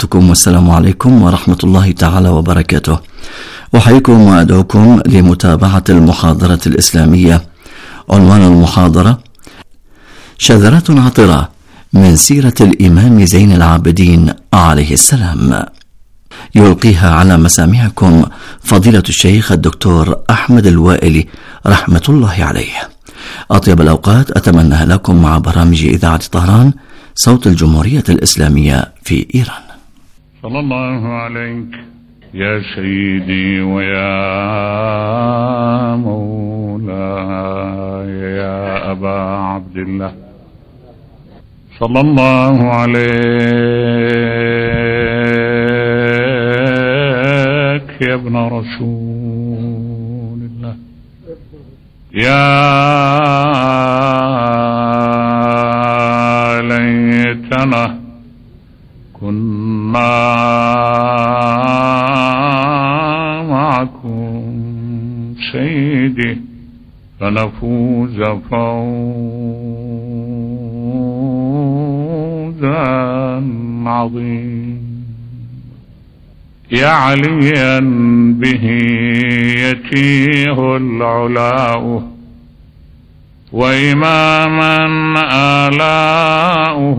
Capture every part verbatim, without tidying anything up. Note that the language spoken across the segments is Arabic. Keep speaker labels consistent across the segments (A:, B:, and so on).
A: والسلام عليكم ورحمة الله تعالى وبركاته. أحييكم وأدعوكم لمتابعة المحاضرة الإسلامية. عنوان المحاضرة: شذرات عطرة من سيرة الإمام زين العابدين عليه السلام. يلقيها على مسامعكم فضيلة الشيخ الدكتور أحمد الوائلي رحمة الله عليه. أطيب الأوقات أتمنى لكم مع برامج إذاعة طهران صوت الجمهورية الإسلامية في إيران.
B: صلى الله عليك يا سيدي ويا مولاي يا أبا عبد الله، صلى الله عليك يا ابن رسول الله، يا ليتنا كنا معكم سيدي فنفوز فوزا عظيما، يا عليا به يتيه العلاء وإماما آلاؤه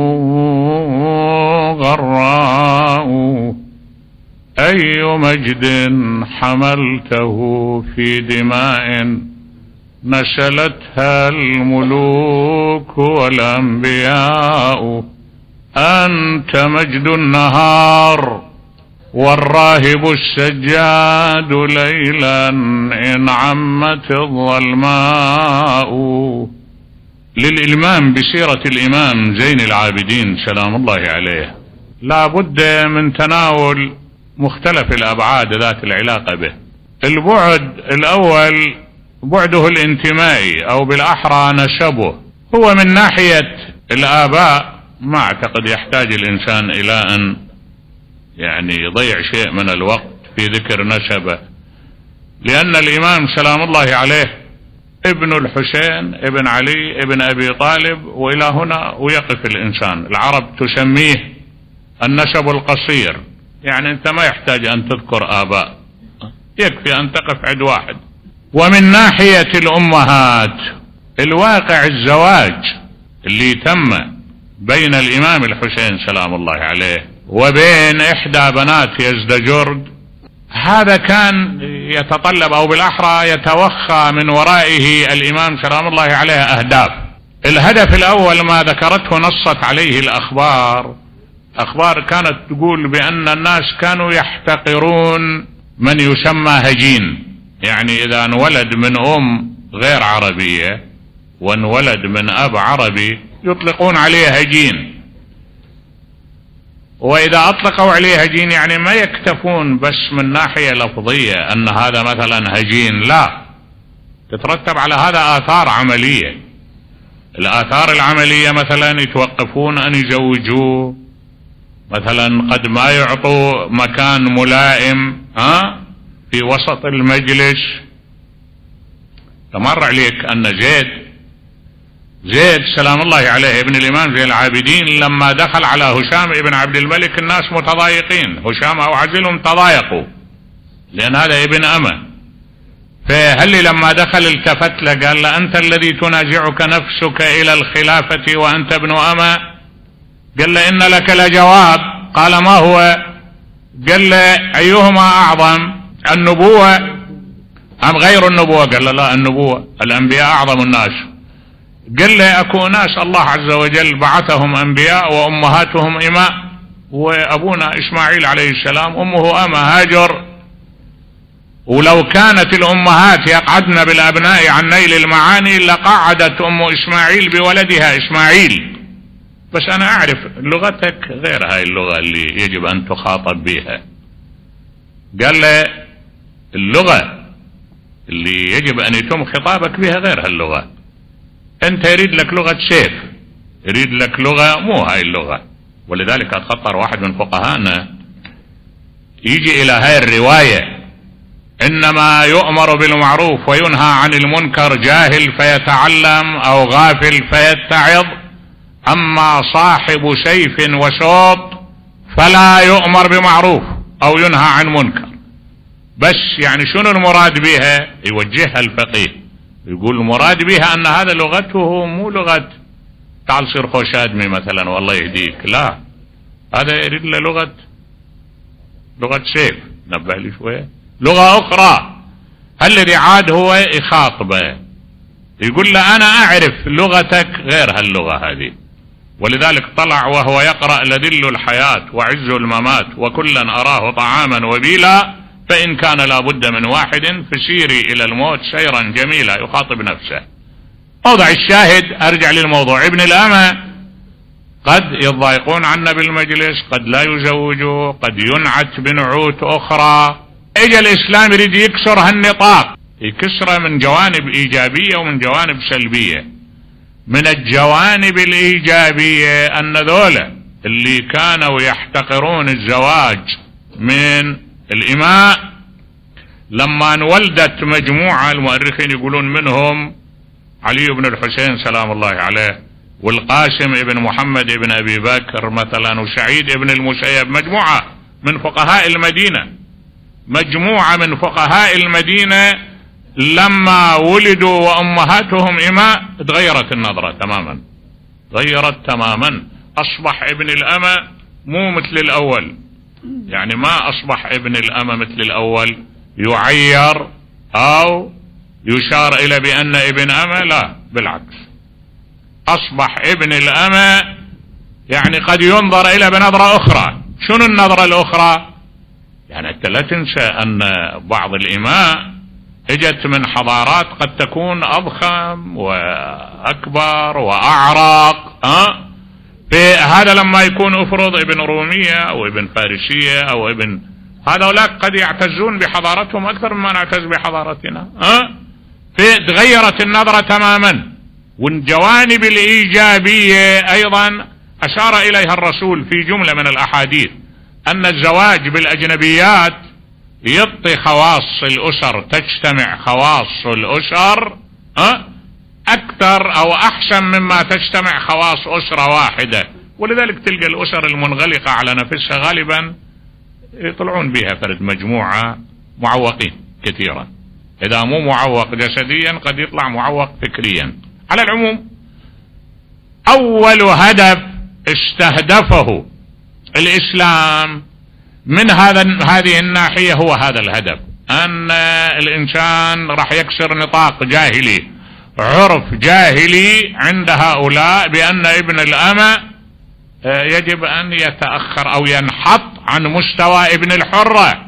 B: غراء، أي مجد حملته في دماء نشلتها الملوك والأنبياء، أنت مجد النهار والراهب السجاد ليلا إن عمت الظلماء. للإلمام بسيرة الإمام زين العابدين سلام الله عليه لا بد من تناول مختلف الأبعاد ذات العلاقة به. البعد الأول بعده الانتمائي أو بالأحرى نسبه، هو من ناحية الآباء ما أعتقد يحتاج الإنسان إلى أن يعني يضيع شيء من الوقت في ذكر نسبه، لأن الإمام سلام الله عليه ابن الحسين ابن علي ابن أبي طالب، وإلى هنا ويقف الإنسان. العرب تسميه النسب القصير، يعني أنت ما يحتاج أن تذكر آباء، يكفي أن تقف عند واحد. ومن ناحية الأمهات الواقع الزواج اللي تم بين الإمام الحسين سلام الله عليه وبين إحدى بنات يزدجرد، هذا كان يتطلب أو بالأحرى يتوخى من ورائه الإمام سلام الله عليه أهداف. الهدف الأول ما ذكرته نصت عليه الأخبار، أخبار كانت تقول بأن الناس كانوا يحتقرون من يسمى هجين، يعني إذا انولد من أم غير عربية وانولد من أب عربي يطلقون عليه هجين، وإذا أطلقوا عليه هجين يعني ما يكتفون بس من ناحية لفظية أن هذا مثلا هجين، لا، تترتب على هذا آثار عملية. الآثار العملية مثلا يتوقفون أن يزوجوه، مثلا قد ما يعطوا مكان ملائم ها في وسط المجلس. تمر عليك أن زيد زيد سلام الله عليه ابن الإمام زين العابدين لما دخل على هشام ابن عبد الملك الناس متضايقين، هشام أو عزلهم تضايقوا لأن هذا ابن أمه، فهل لما دخل التفت له قال له أنت الذي تنازعك نفسك إلى الخلافة وأنت ابن أمه؟ قال له إن لك لجواب. قال ما هو؟ قال له أيهما أعظم، النبوة أم غير النبوة؟ قال له لا، النبوة، الأنبياء أعظم الناس. قال له أكو ناس الله عز وجل بعثهم أنبياء وأمهاتهم إماء، وأبونا إسماعيل عليه السلام أمه أمة هاجر، ولو كانت الأمهات يقعدن بالأبناء عن نيل المعاني لقعدت أم إسماعيل بولدها إسماعيل، بس أنا أعرف لغتك غير هاي اللغة اللي يجب أن تخاطب بها. قال له اللغة اللي يجب أن يتم خطابك بها غير هاللغة، أنت يريد لك لغة سيف، يريد لك لغة مو هاي اللغة. ولذلك أتخطر واحد من فقهانا يجي إلى هاي الرواية إنما يؤمر بالمعروف وينهى عن المنكر جاهل فيتعلم أو غافل فيتعظ، أما صاحب سيف وشوط فلا يؤمر بمعروف أو ينهى عن منكر. بس يعني شنو المراد بها؟ يوجهها الفقيه، يقول المراد بها أن هذا لغته مو لغة تعال صير خوش آدمي مثلا والله يهديك، لا، هذا يريد له لغة لغة سيف، نبه لي شوية، لغة أخرى. الذي عاد هو يخاطبه يقول له أنا أعرف لغتك غير هاللغة هذه، ولذلك طلع وهو يقرأ لذل الحياة وعز الممات وكلا أراه طعاما وبيلا، فإن كان لابد من واحد فسيري إلى الموت سيرا جميلا، يخاطب نفسه. موضع الشاهد أرجع للموضوع، ابن الأمة قد يضايقون عنا بالمجلس، قد لا يزوجوا، قد ينعت بنعوت أخرى. اجى الإسلام يريد يكسر هالنطاق، يكسره من جوانب إيجابية ومن جوانب سلبية. من الجوانب الإيجابية أن ذولا اللي كانوا يحتقرون الزواج من الإماء لما انولدت مجموعة، المؤرخين يقولون منهم علي بن الحسين سلام الله عليه، والقاسم ابن محمد ابن أبي بكر مثلا، وسعيد ابن المسيب، مجموعة من فقهاء المدينة، مجموعة من فقهاء المدينة لما ولدوا وأمهاتهم إماء تغيرت النظرة تماما، غيرت تماما. أصبح ابن الأمة مو مثل الأول، يعني ما أصبح ابن الأمة مثل الأول يعير أو يشار إلى بأن ابن أمة، لا بالعكس، أصبح ابن الأمة يعني قد ينظر إلى بنظرة أخرى. شنو النظرة الأخرى؟ يعني أنت لا تنسى أن بعض الإماء اجت من حضارات قد تكون أضخم وأكبر وأعرق، أه؟ هذا لما يكون أفرض ابن رومية أو ابن فارسية أو ابن هؤلاء قد يعتزون بحضارتهم أكثر مما نعتز بحضارتنا، أه؟ فتغيرت النظرة تماما. والجوانب الإيجابية أيضا أشار إليها الرسول في جملة من الأحاديث، أن الزواج بالأجنبيات يعطي خواص الأسر، تجتمع خواص الأسر أه؟ أكثر أو أحسن مما تجتمع خواص أسرة واحدة. ولذلك تلقى الأسر المنغلقة على نفسها غالبا يطلعون بها فرد مجموعة معوقين كثيرا، إذا مو معوق جسديا قد يطلع معوق فكريا. على العموم أول هدف استهدفه الإسلام من هذا هذه الناحية هو هذا الهدف، أن الإنسان راح يكسر نطاق جاهلي، عرف جاهلي عند هؤلاء بأن ابن الأمة يجب أن يتأخر أو ينحط عن مستوى ابن الحرة.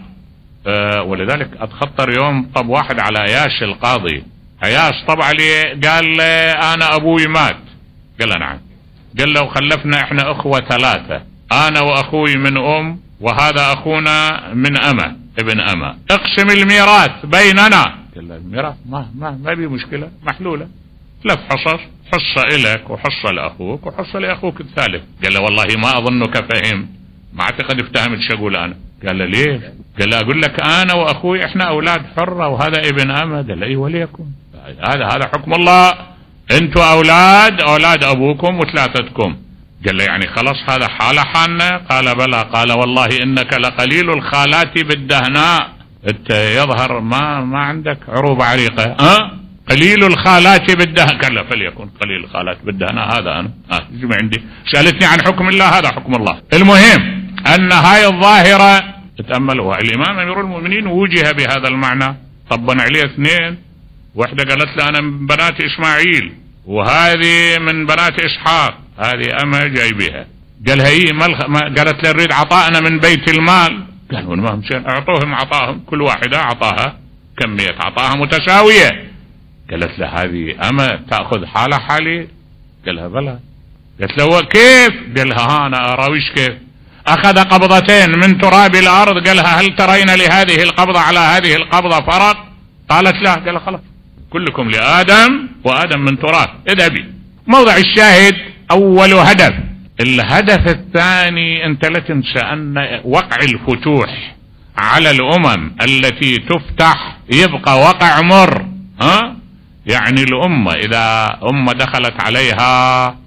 B: ولذلك أتخطر يوم طب واحد على عياش القاضي، عياش طب عليه، قال له أنا أبوي مات، قال نعم، قال له خلفنا إحنا أخوة ثلاثة، أنا وأخوي من أم وهذا أخونا من أمة ابن أمة، اقسم الميراث بيننا. قال له الميراث ما ما ما بي مشكلة، محلولة، ثلاث حصص، حصة إلك وحصة لأخوك وحصة لأخوك الثالث. قال له والله ما أظنك فهم، ما أعتقد افتهمت شو أقول أنا. قال له ليش؟ قال له أقول لك أنا وأخوي إحنا أولاد حرة وهذا ابن أمة. قال له إيه وليكن، هذا هذا حكم الله، أنتوا أولاد أولاد أبوكم وثلاثتكم. قال له يعني خلاص هذا حال حالنا؟ قال بلى. قال والله إنك لقليل الخالات بالدهناء، أنت يظهر ما ما عندك عروب عريقة، أه؟ قليل الخالات بالدهناء. قال له فليكن قليل الخالات بالدهناء، هذا أنا ها يجمع عندي، سألتني عن حكم الله، هذا حكم الله. المهم أن هاي الظاهرة تتأملوها، الإمام أمير المؤمنين وجه بهذا المعنى، طبن عليه اثنين، واحدة قالت له أنا من بنات إسماعيل وهذه من بنات إسحاق، هذه أما جايبها. قالها إيه ما قالت له نريد عطاءنا من بيت المال. قالوا ما مشان أعطوهم عطاهم، كل واحدة أعطاها كمية عطاها متساوية. قالت له هذه أما تأخذ حالة حالي؟ قالها بلى. قالت له كيف؟ قالها ها أنا أراويش كيف. أخذ قبضتين من تراب الأرض، قالها هل ترين لهذه القبضة على هذه القبضة فرق؟ قالت لا. قال خلاص كلكم لآدم وآدم من تراب، اذهبي. موضع الشاهد أول هدف. الهدف الثاني أنت لا تنسى أن وقع الفتوح على الأمم التي تفتح يبقى وقع مر، ها؟ يعني الأمة إذا أمة دخلت عليها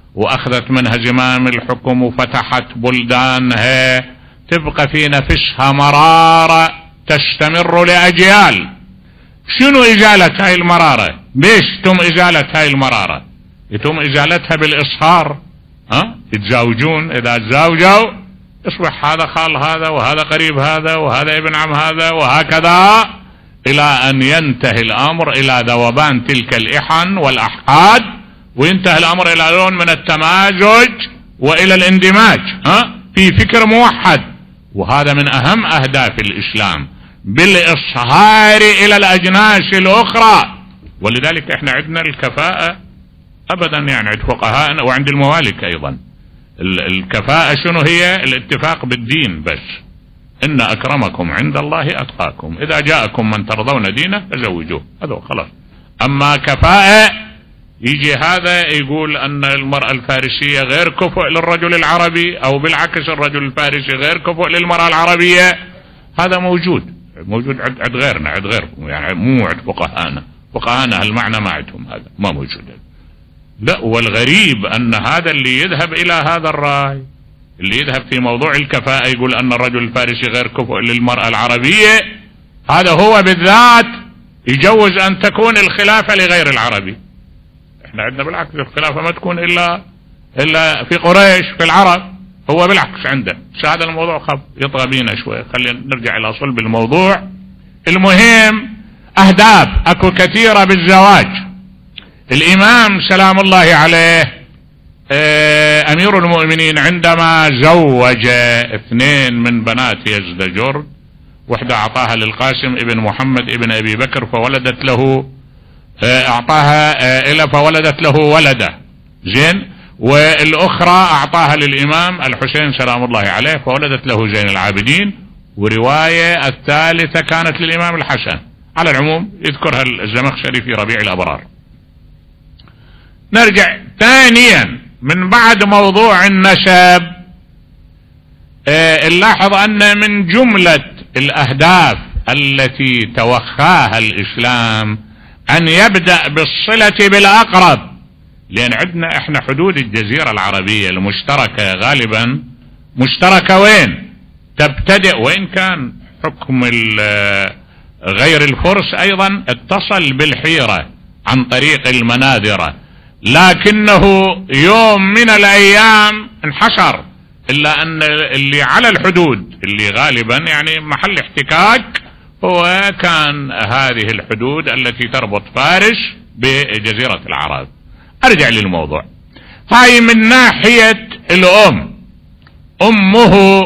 B: وأخذت منها زمام الحكم وفتحت بلدانها، تبقى في نفسها مرارة تستمر لأجيال. شنو إزالة هاي المرارة؟ بيش تم إزالة هاي المرارة؟ يتم إزالتها بالإصهار. ها؟ يتزاوجون، إذا تزاوجوا يصبح هذا خال هذا وهذا قريب هذا وهذا ابن عم هذا وهكذا، إلى أن ينتهي الأمر إلى ذوبان تلك الإحن والأحقاد، وينتهي الأمر إلى لون من التمازج وإلى الاندماج ها؟ في فكر موحد. وهذا من أهم أهداف الإسلام، بالإصهار إلى الأجناس الأخرى. ولذلك إحنا عندنا الكفاءة أبدا، يعني عند فقهاء وعند الموالك أيضا. الكفاءة شنو هي؟ الاتفاق بالدين بس. إن أكرمكم عند الله أتقاكم، إذا جاءكم من ترضون دينه فزوجوه، هذا خلاص. أما كفاءة يجي هذا يقول أن المرأة الفارسية غير كفؤ للرجل العربي، أو بالعكس الرجل الفارسي غير كفؤ للمرأة العربية، هذا موجود موجود عند غيرنا، عند غيركم، يعني مو عند فقهاءنا. فقهاءنا هالمعنى ما عندهم، هذا ما موجود. لا، والغريب أن هذا اللي يذهب إلى هذا الرأي، اللي يذهب في موضوع الكفاءة يقول أن الرجل الفارسي غير كفؤ للمرأة العربية، هذا هو بالذات يجوز أن تكون الخلافة لغير العربي. احنا عندنا بالعكس الخلافة ما تكون إلا إلا في قريش، في العرب. هو بالعكس عنده. هذا الموضوع خب يطغى بينا شوي، خلينا نرجع إلى صلب الموضوع. المهم أهداف أكو كثيرة بالزواج. الإمام سلام الله عليه أمير المؤمنين عندما زوج اثنين من بنات يزدجرد، واحدة أعطاها للقاسم ابن محمد ابن أبي بكر فولدت له، أعطاها إلى فولدت له ولده زين، والأخرى أعطاها للإمام الحسين سلام الله عليه فولدت له زين العابدين، ورواية الثالثة كانت للإمام الحسن. على العموم يذكرها الزمخشري في ربيع الأبرار. نرجع ثانيا من بعد موضوع النسب، اه نلاحظ أن من جملة الأهداف التي توخاها الإسلام أن يبدأ بالصلة بالأقرب، لأن عندنا إحنا حدود الجزيرة العربية المشتركة غالبا مشتركة وين؟ تبتدئ، وإن كان حكم غير الفرس أيضا اتصل بالحيرة عن طريق المناذرة، لكنه يوم من الأيام انحشر. إلا أن اللي على الحدود اللي غالبا يعني محل احتكاك هو كان هذه الحدود التي تربط فارس بجزيرة العرب. أرجع للموضوع. هاي من ناحية الأم، أمه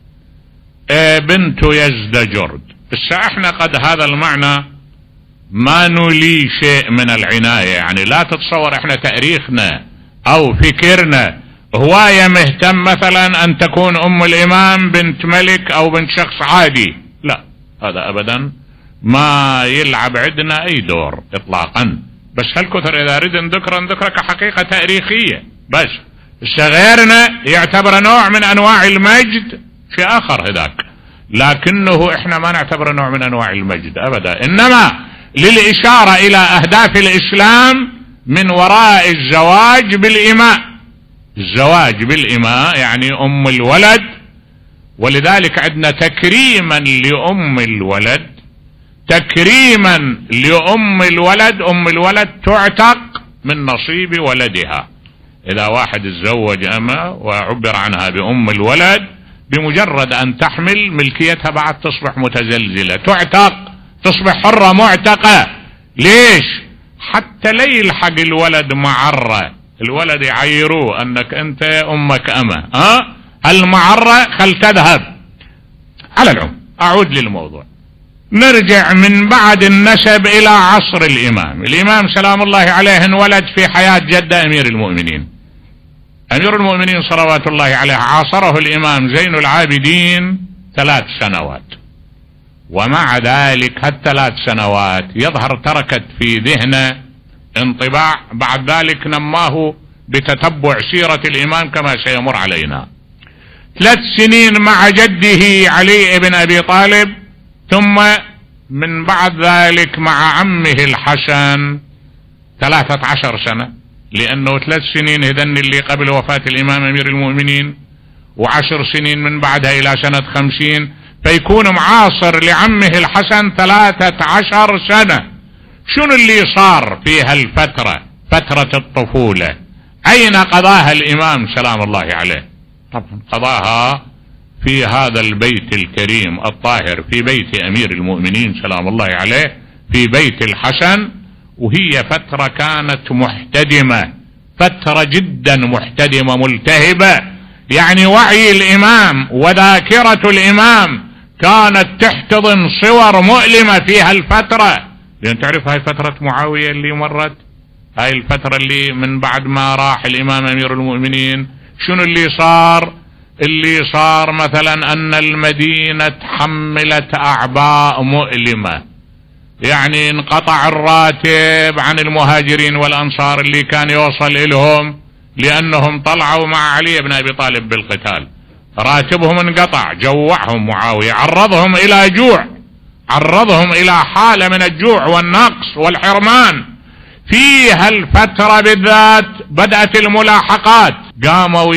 B: بنت يزدجرد. بس احنا قد هذا المعنى ما نولي شيء من العناية، يعني لا تتصور احنا تاريخنا او فكرنا هواية مهتم مثلا ان تكون ام الامام بنت ملك او بنت شخص عادي، لا، هذا ابدا ما يلعب عندنا اي دور اطلاقا. بس هالكثر اذا رد نذكر نذكر كحقيقة تاريخية بس. غيرنا يعتبر نوع من انواع المجد في اخر هذاك، لكنه احنا ما نعتبر نوع من انواع المجد ابدا، انما للاشارة الى اهداف الاسلام من وراء الزواج بالاماء. الزواج بالاماء يعني ام الولد، ولذلك عندنا تكريما لام الولد، تكريما لام الولد، ام الولد تعتق من نصيب ولدها. اذا واحد تزوج اما وعبر عنها بام الولد، بمجرد ان تحمل ملكيتها بعد تصبح متزلزلة، تعتق، تصبح حرة معتقة. ليش؟ حتى لا يلحق الولد معرة، الولد يعيروه انك انت امك اما، ها المعرة خل تذهب. على العموم اعود للموضوع. نرجع من بعد النسب الى عصر الامام. الامام سلام الله عليه انولد في حياة جدة امير المؤمنين. امير المؤمنين صلوات الله عليه عاصره الامام زين العابدين ثلاث سنوات، ومع ذلك هالثلاث سنوات يظهر تركت في ذهنه انطباع، بعد ذلك نماه بتتبع سيرة الامام كما سيمر علينا. ثلاث سنين مع جده علي بن ابي طالب، ثم من بعد ذلك مع عمه الحسن ثلاثة عشر سنة. لأنه ثلاث سنين هذن اللي قبل وفاة الإمام أمير المؤمنين، وعشر سنين من بعدها إلى سنة خمسين، فيكون معاصر لعمه الحسن ثلاثة عشر سنة. شنو اللي صار في هالفترة، فترة الطفولة؟ أين قضاها الإمام سلام الله عليه؟ طبعا قضاها في هذا البيت الكريم الطاهر، في بيت أمير المؤمنين سلام الله عليه، في بيت الحسن. وهي فترة كانت محتدمة، فترة جدا محتدمة ملتهبة، يعني وعي الإمام وذاكرة الإمام كانت تحتضن صور مؤلمة في هالفترة. لأن تعرف هاي فترة معاوية اللي مرت، هاي الفترة اللي من بعد ما راح الإمام أمير المؤمنين، شنو اللي صار؟ اللي صار مثلا أن المدينة تحملت أعباء مؤلمة، يعني انقطع الراتب عن المهاجرين والأنصار اللي كان يوصل إلهم لأنهم طلعوا مع علي بن أبي طالب بالقتال، راتبهم انقطع، جوعهم معاوية، عرضهم إلى جوع، عرضهم إلى حالة من الجوع والنقص والحرمان. في هالفترة بالذات بدأت الملاحقات، قاموا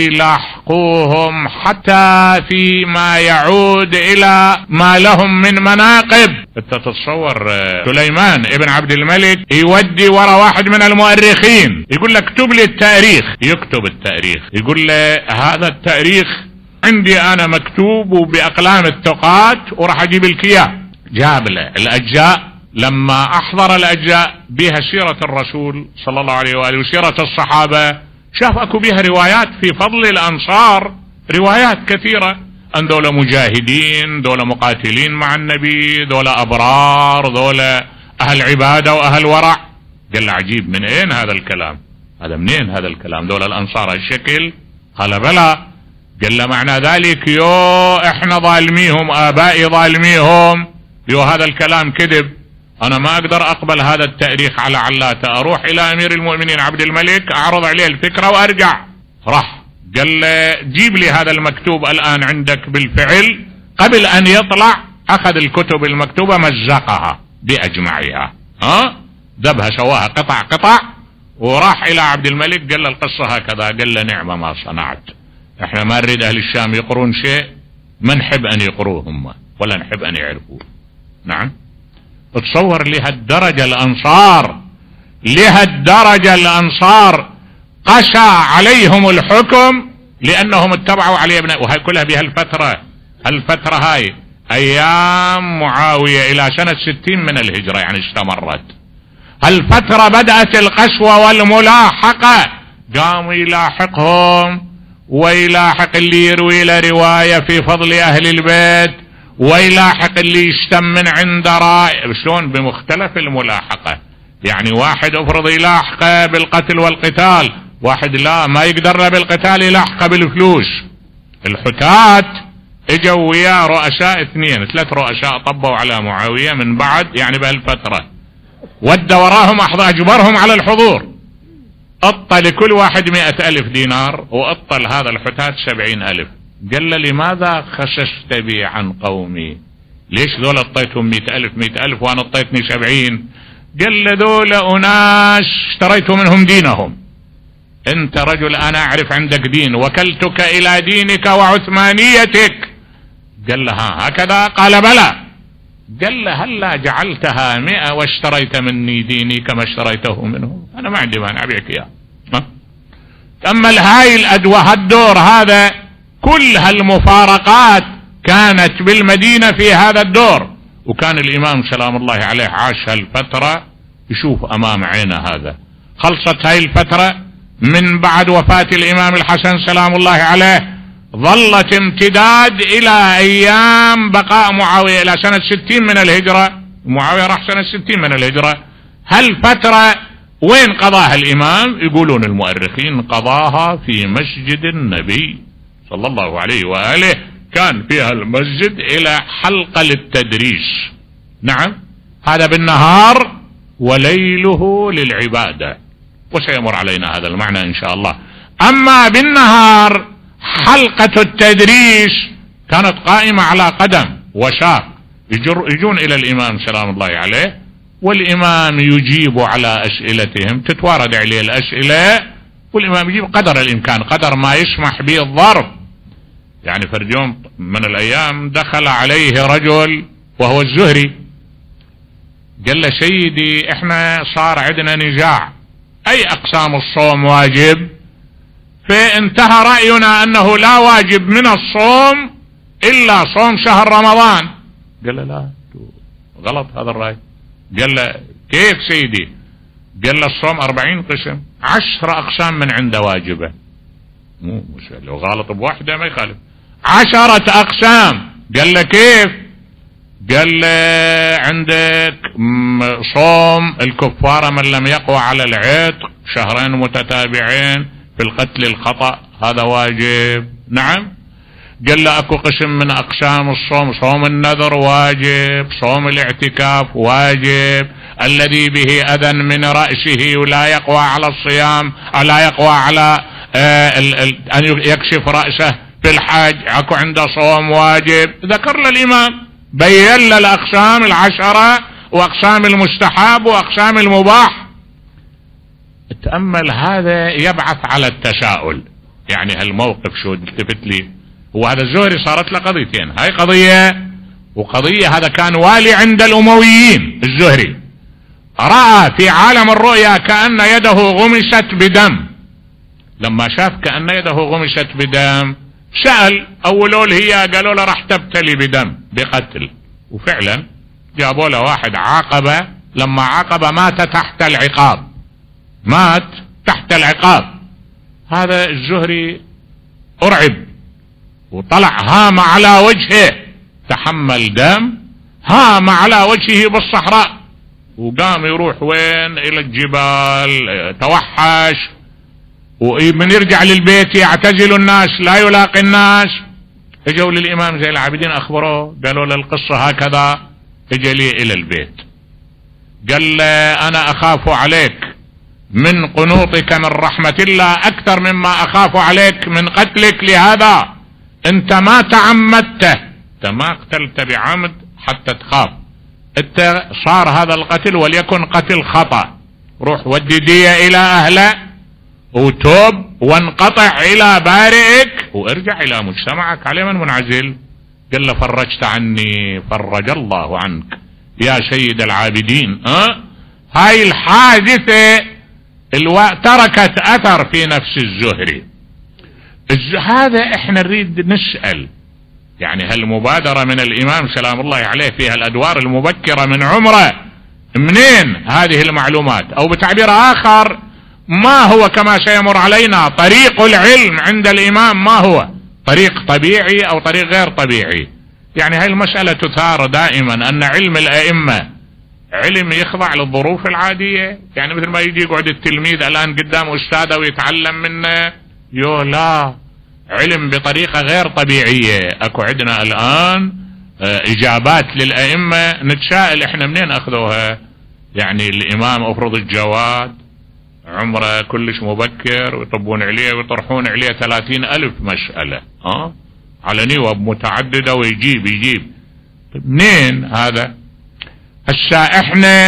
B: يلاحقوهم حتى فيما يعود إلى ما لهم من مناقب. انت تتصور سليمان ابن عبد الملك يودي ورا واحد من المؤرخين يقول له اكتب لي التاريخ، يكتب التاريخ، يقول له هذا التاريخ عندي أنا مكتوب وبأقلام التقاة وراح أجيب لك إياه. جاب له الأجزاء، لما أحضر الأجزاء بها سيرة الرسول صلى الله عليه وآله وسيرة الصحابة، شاف أكو بها روايات في فضل الأنصار، روايات كثيرة، أن دولة مجاهدين، دولة مقاتلين مع النبي، دولة أبرار، دولة أهل عبادة وأهل ورع. قال له عجيب، من أين هذا الكلام؟ هذا منين هذا الكلام؟ دولة الأنصار هالشكل؟ قال بلى. قال له معنى ذلك يو إحنا ظالميهم، آبائي ظالميهم، يو هذا الكلام كذب، أنا ما أقدر أقبل هذا التاريخ على علاته، أروح إلى أمير المؤمنين عبد الملك أعرض عليه الفكرة وأرجع. راح قال له جيب لي هذا المكتوب الآن عندك بالفعل. قبل أن يطلع أخذ الكتب المكتوبة مزقها بأجمعها، ها ذبها سواها قطع قطع، وراح إلى عبد الملك قال له القصة هكذا. قال له نعم ما صنعت، احنا ما نريد أهل الشام يقرون شيء، ما نحب أن يقروه هم ولا نحب أن يعرفوه. نعم، تصور لهالدرجة الأنصار، لهالدرجة الأنصار قسى عليهم الحكم لأنهم اتبعوا علي بن، وهي كلها بهالفترة، هالفترة هاي أيام معاوية إلى سنة ستين من الهجرة، يعني استمرت هالفترة. بدأت القسوة والملاحقة، قاموا يلاحقهم ويلاحق اللي يروي له رواية في فضل أهل البيت، ويلاحق اللي يشتم من عند رأي. شلون؟ بمختلف الملاحقة، يعني واحد افرض يلاحقه بالقتل والقتال، واحد لا ما يقدر له بالقتال يلاحقه بالفلوس. الحتات اجوا ويا رؤساء اثنين ثلاث رؤساء طبوا على معاوية من بعد، يعني بهالفترة ود وراهم اجبرهم على الحضور، اطى لكل واحد مئة الف دينار، واطى لهذا الحتات سبعين الف. قال له لماذا خسست بي عن قومي؟ ليش ذولا اطيتهم مئة الف مئة الف وانا اطيتني سبعين؟ قال له ذولا اناس اشتريت منهم دينهم، انت رجل انا اعرف عندك دين، وكلتك الى دينك وعثمانيتك. قال له ها هكذا؟ قال بلى. قال له هلا جعلتها مئة واشتريت مني ديني كما اشتريته منهم؟ انا ما عندي مانع ابيعك اياه. اما هاي الادوى هالدور هذا، كل هالمفارقات كانت بالمدينة في هذا الدور، وكان الإمام سلام الله عليه عاش هالفترة يشوف أمام عينه هذا. خلصت هاي الفترة من بعد وفاة الإمام الحسن سلام الله عليه، ظلت امتداد إلى أيام بقاء معاوية إلى سنة ستين من الهجرة. معاوية راح سنة ستين من الهجرة. هالفترة وين قضاها الإمام؟ يقولون المؤرخين قضاها في مسجد النبي صلى الله عليه وآله، كان فيها المسجد إلى حلقة للتدريس. نعم، هذا بالنهار وليله للعبادة، وسيمر علينا هذا المعنى إن شاء الله. أما بالنهار حلقة التدريس كانت قائمة على قدم وساق، يجون إلى الإمام سلام الله عليه والإمام يجيب على أسئلتهم، تتوارد عليه الأسئلة والإمام يجيب قدر الإمكان، قدر ما يسمح به الضرب. يعني في يوم من الأيام دخل عليه رجل وهو الزهري، قال له سيدي احنا صار عندنا نزاع أي أقسام الصوم واجب، فانتهى رأينا أنه لا واجب من الصوم إلا صوم شهر رمضان. قال له لا غلط هذا الرأي. قال له كيف سيدي؟ قال له الصوم أربعين قسم، عشر أقسام من عنده واجبة. مو مش لو غلط بواحدة ما يخالف، عشرة أقسام. قال له كيف؟ قال له عندك صوم الكفارة من لم يقوى على العتق شهرين متتابعين في القتل الخطأ هذا واجب. نعم. قال له اكو قسم من اقسام الصوم، صوم النذر واجب، صوم الاعتكاف واجب، الذي به اذى من رأسه ولا يقوى على الصيام لا يقوى على آه ال ال ان يكشف رأسه في الحج اكو عنده صوم واجب. ذكر له الامام، بين له الاقسام العشرة واقسام المستحب واقسام المباح. تأمل، هذا يبعث على التساؤل. يعني هالموقف شو التفت لي، وهذا الزهري صارت له قضيتين، هاي قضية وقضية هذا كان والي عند الأمويين. الزهري رأى في عالم الرؤيا كأن يده غمست بدم، لما شاف كأن يده غمست بدم سأل، أولول هي قالوا له راح تبتلي بدم بقتل، وفعلا جابوا له واحد عاقبة، لما عاقب مات تحت العقاب، مات تحت العقاب. هذا الزهري أرعب وطلع هام على وجهه، تحمل دم، هام على وجهه بالصحراء، وقام يروح وين؟ إلى الجبال، توحش، ومن يرجع للبيت يعتزل الناس لا يلاقي الناس. اجوا للإمام زين العابدين أخبروه، قالوا له القصة هكذا. اجى لي إلى البيت قال له أنا أخاف عليك من قنوطك من رحمة الله أكثر مما أخاف عليك من قتلك لهذا. أنت ما تعمدته، أنت ما قتلت بعمد حتى تخاف، أنت صار هذا القتل وليكن قتل خطأ، روح ودي دية إلى أهله وتوب وانقطع إلى بارئك وارجع إلى مجتمعك. على من منعزل؟ قال له فرجت عني فرج الله عنك يا سيد العابدين. أه؟ هاي الحادثة الو... تركت أثر في نفس الزهري. الز... هذا احنا نريد نسأل، يعني هالمبادرة من الإمام سلام الله عليه في هالأدوار المبكرة من عمره، منين هذه المعلومات؟ أو بتعبير آخر، ما هو كما سيمر علينا طريق العلم عند الإمام؟ ما هو طريق طبيعي أو طريق غير طبيعي؟ يعني هاي المسألة تثار دائما، أن علم الأئمة علم يخضع للظروف العادية. يعني مثل ما يجي يقعد التلميذ الآن قدام أستاذه ويتعلم منه، يو لا، علم بطريقة غير طبيعية. أكو عندنا الآن إجابات للأئمة نتساءل إحنا منين أخذوها. يعني الإمام أفرض الجواد عمره كلش مبكر ويطبون عليه ويطرحون عليه ثلاثين ألف مسألة ها على نيوب متعددة ويجيب يجيب منين هذا؟ هسا احنا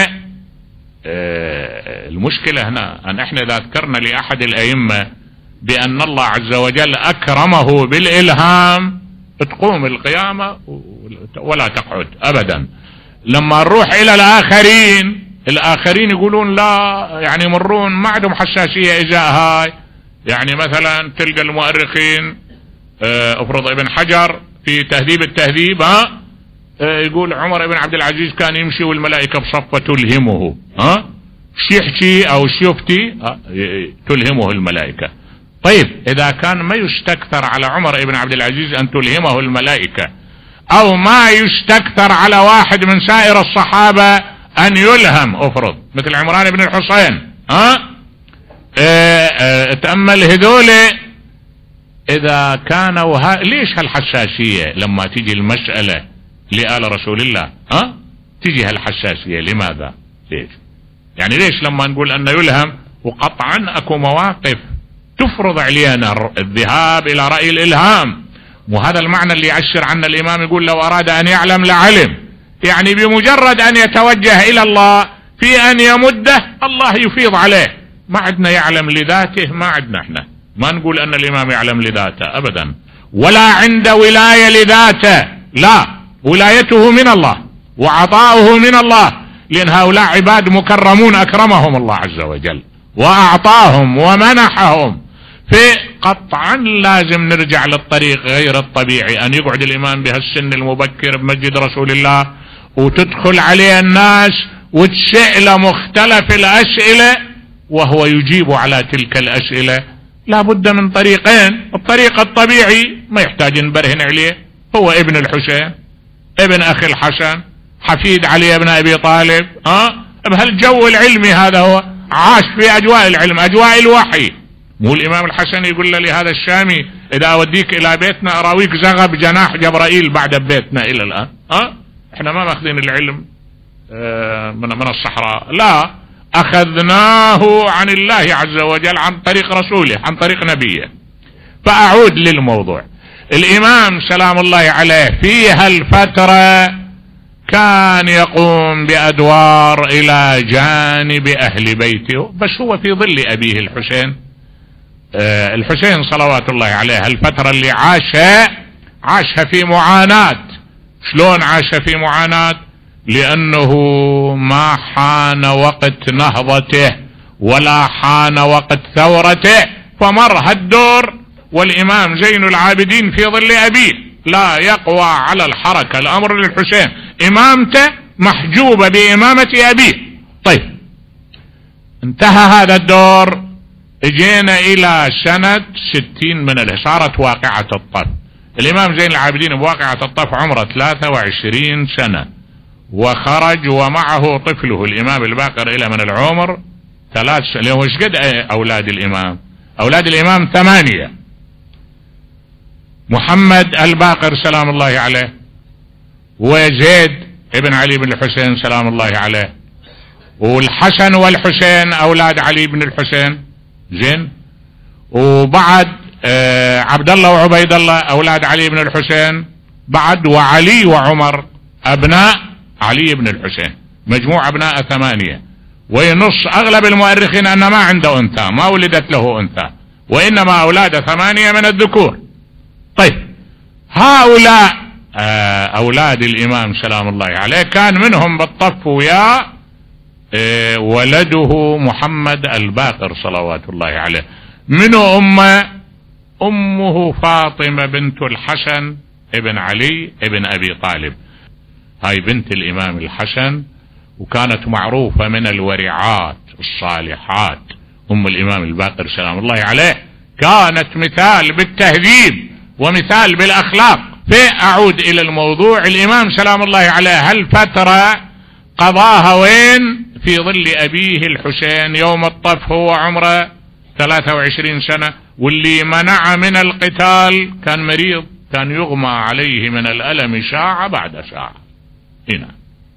B: اه المشكلة هنا أن احنا إذا ذكرنا لأحد الأئمة بأن الله عز وجل أكرمه بالإلهام تقوم القيامة ولا تقعد أبدا. لما نروح إلى الآخرين، الآخرين يقولون لا، يعني يمرون ما عندهم حساسية إزاء هاي. يعني مثلا تلقى المؤرخين افرض ابن حجر في تهذيب التهذيب ها يقول عمر بن عبد العزيز كان يمشي والملائكة بصفة تلهمه، ها شيحكي أو شفتي تلهمه الملائكة. طيب إذا كان ما يستكثر على عمر بن عبد العزيز أن تلهمه الملائكة، أو ما يستكثر على واحد من سائر الصحابة أن يلهم، أفرض مثل عمران بن الحسين، ها اه اه تأمل هذول إذا كانوا ها... ليش هالحساسية لما تيجي المسألة لآل رسول الله؟ ها تيجي هالحساسية لماذا؟ ليش؟ يعني ليش لما نقول أنه يلهم؟ وقطعا أكو مواقف تفرض علينا الذهاب إلى رأي الإلهام، وهذا المعنى اللي يعشر عنا الإمام، يقول لو أراد أن يعلم لعلم. يعني بمجرد أن يتوجه إلى الله في أن يمده الله يفيض عليه. ما عندنا يعلم لذاته، ما عندنا احنا ما نقول أن الإمام يعلم لذاته أبدا، ولا عند ولاية لذاته، لا، ولايته من الله وعطاؤه من الله، لأن هؤلاء عباد مكرمون أكرمهم الله عز وجل وأعطاهم ومنحهم. فقطعا لازم نرجع للطريق غير الطبيعي، أن يقعد الإمام بهالسن المبكر بمسجد رسول الله وتدخل عليه الناس وتسأل مختلف الأسئلة وهو يجيب على تلك الأسئلة. لا بد من طريقين. الطريق الطبيعي ما يحتاج نبرهن عليه، هو ابن الحسين ابن أخي الحسن حفيد علي بن أبي طالب، أه؟ بهالجو العلمي هذا هو عاش في أجواء العلم أجواء الوحي. مو الإمام الحسن يقول لهذا الشامي إذا أوديك إلى بيتنا أراويك زغب جناح جبرائيل بعد بيتنا إلى الآن. أه؟ إحنا ما ماخذين العلم آه من, من الصحراء، لا، أخذناه عن الله عز وجل عن طريق رسوله عن طريق نبيه. فأعود للموضوع. الإمام سلام الله عليه في هالفترة كان يقوم بأدوار إلى جانب أهل بيته، بس هو في ظل أبيه الحسين. آه الحسين صلوات الله عليه الفترة اللي عاشها عاشها في معاناة. شلون عاشها في معاناة؟ لأنه ما حان وقت نهضته ولا حان وقت ثورته، فمر هالدور والإمام زين العابدين في ظل أبيه لا يقوى على الحركة. الأمر للحسين، إمامته محجوبة بإمامة أبيه. طيب انتهى هذا الدور، اجينا إلى سنة ستين من اللي صارت واقعة الطف. الإمام زين العابدين بواقعة الطف عمره ثلاثة وعشرين سنة، وخرج ومعه طفله الإمام الباقر إلى من العمر ثلاث سنين. وش قد أولاد الإمام؟ أولاد الإمام ثمانية: محمد الباقر سلام الله عليه، وزيد ابن علي بن الحسين سلام الله عليه، والحسن والحسين أولاد علي بن الحسين، زين، وبعد آه عبد الله وعبيد الله أولاد علي بن الحسين بعد، وعلي وعمر أبناء علي بن الحسين، مجموع أبناء ثمانية. وينص أغلب المؤرخين أن ما عنده أنثى، ما ولدت له أنثى، وإنما أولاد ثمانية من الذكور. طيب هؤلاء آه أولاد الإمام سلام الله عليه كان منهم بالطف ويا آه ولده محمد الباقر صلوات الله عليه. منه أمه أمه فاطمة بنت الحسن ابن علي ابن أبي طالب، هاي بنت الإمام الحسن، وكانت معروفة من الورعات الصالحات. أم الإمام الباقر سلام الله عليه كانت مثال بالتهذيب ومثال بالأخلاق. فأعود إلى الموضوع. الإمام سلام الله عليه هالفترة قضاها وين؟ في ظل أبيه الحسين. يوم الطف هو عمره ثلاثة وعشرين سنة، واللي منع من القتال كان مريض، كان يغمى عليه من الألم ساعة بعد ساعة هنا.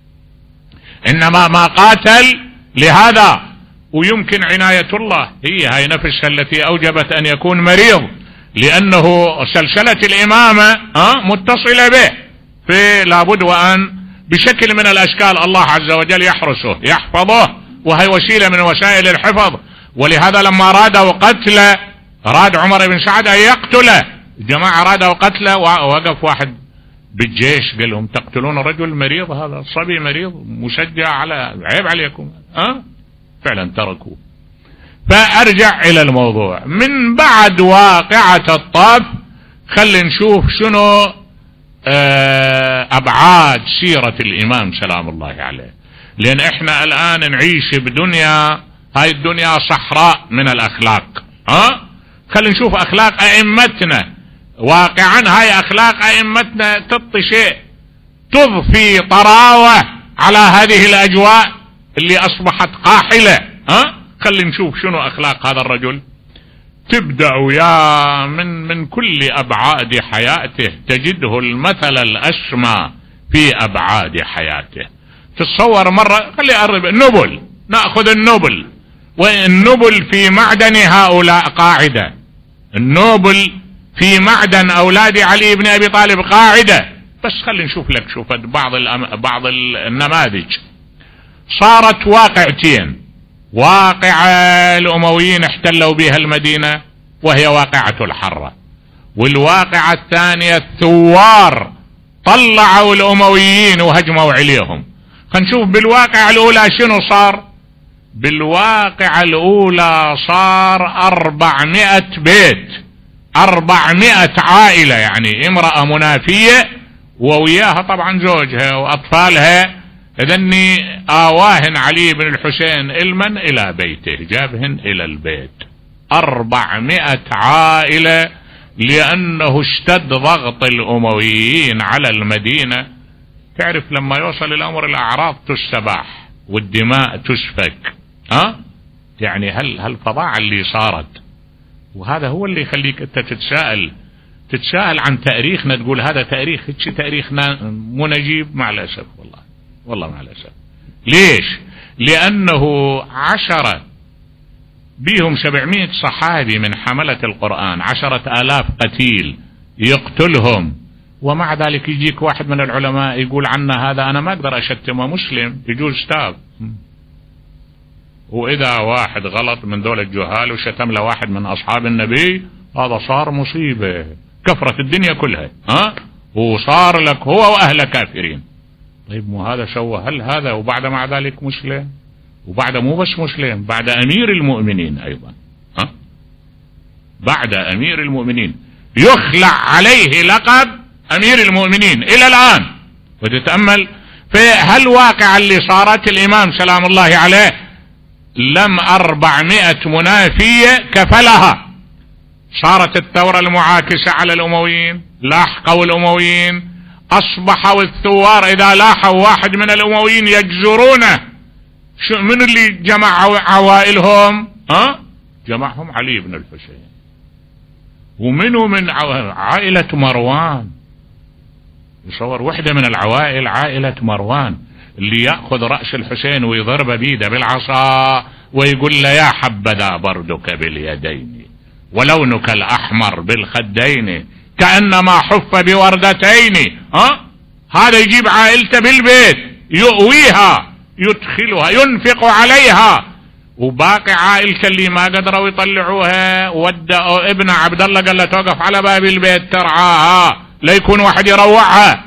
B: إنما ما قاتل لهذا، ويمكن عناية الله هي هاي نفسها التي أوجبت أن يكون مريض، لأنه سلسلة الإمامة متصلة به، فلا بد وأن بشكل من الأشكال الله عز وجل يحرسه يحفظه، وهي وسيلة من وسائل الحفظ. ولهذا لما رادوا قتله، راد عمر بن سعد أن يقتله، الجماعة رادوا قتله، ووقف واحد بالجيش قال لهم تقتلون رجل مريض، هذا صبي مريض مشجع، على عيب عليكم. أه؟ فعلا تركوه. فأرجع إلى الموضوع من بعد واقعة الطف. خلي نشوف شنو أبعاد سيرة الإمام سلام الله عليه، لأن إحنا الآن نعيش بدنيا، هاي الدنيا صحراء من الأخلاق. أه؟ خلي نشوف أخلاق أئمتنا. واقعا هاي أخلاق أئمتنا تعطي شيء، تضفي طراوة على هذه الأجواء اللي أصبحت قاحلة. أه؟ خلي نشوف شنو أخلاق هذا الرجل. تبدأ يا من من كل أبعاد حياته، تجده المثل الأسمى في أبعاد حياته. تتصور مرة، خلي أقرب النبل، نأخذ النبل، والنبل في معدن هؤلاء قاعدة، النبل في معدن أولاد علي بن أبي طالب قاعدة. بس خلي نشوف لك شوف بعض بعض النماذج. صارت واقعتين: واقعة الأمويين احتلوا بها المدينة وهي واقعة الحرة، والواقعة الثانية الثوار طلعوا الأمويين وهجموا عليهم. خلينا نشوف بالواقعة الأولى شنو صار. بالواقعة الأولى صار أربعمائة بيت، أربعمائة عائلة، يعني امرأة منافية ووياها طبعا زوجها وأطفالها. إذني آواهن علي بن الحسين المن إلى بيته، جابهن إلى البيت أربعمائة عائلة، لأنه اشتد ضغط الأمويين على المدينة. تعرف لما يوصل الأمر الأعراض تستباح والدماء تسفك، ها؟ يعني هل هالفظاعة اللي صارت، وهذا هو اللي يخليك أنت تتساءل تتساءل عن تاريخنا، تقول هذا تاريخ هيك تاريخنا مو نجيب. مع الأسف والله والله مع الأسف. ليش؟ لأنه عشرة بيهم سبعمائة صحابي من حملة القرآن، عشرة آلاف قتيل يقتلهم، ومع ذلك يجيك واحد من العلماء يقول عنه هذا أنا ما أقدر أشتمه مسلم، يجوز تاب. وإذا واحد غلط من دول الجهال وشتم له واحد من أصحاب النبي، هذا صار مصيبة كفرت الدنيا كلها، ها؟ وصار لك هو وأهل كافرين. طيب مو هذا سوى؟ هل هذا وبعد مع ذلك مسلم؟ وبعد مو بس مسلم، بعد أمير المؤمنين أيضا، ها؟ بعد أمير المؤمنين يخلع عليه لقب أمير المؤمنين إلى الآن. وتتأمل في هالواقع اللي صارت، الإمام سلام الله عليه لم أربعمائة منافية كفلها. صارت الثورة المعاكسة على الأمويين، لاحقوا الأمويين، أصبحوا الثوار إذا لاحوا واحد من الأمويين يجزرونه. شو من اللي جمع عوائلهم؟ ها؟ جمعهم علي بن الحسين. ومنه من عائلة مروان. يصور وحدة من العوائل عائلة مروان اللي يأخذ رأس الحسين ويضرب بيده بالعصا ويقول له يا حبذا بردك باليدين ولونك الأحمر بالخدين كأنما حف بوردتين. ها؟ هذا يجيب عائلته بالبيت يؤويها يدخلها ينفق عليها، وباقي عائلته اللي ما قدروا يطلعوها ودأوا ابن عبد الله قال له توقف على باب البيت ترعاها لا يكون واحد يروعها.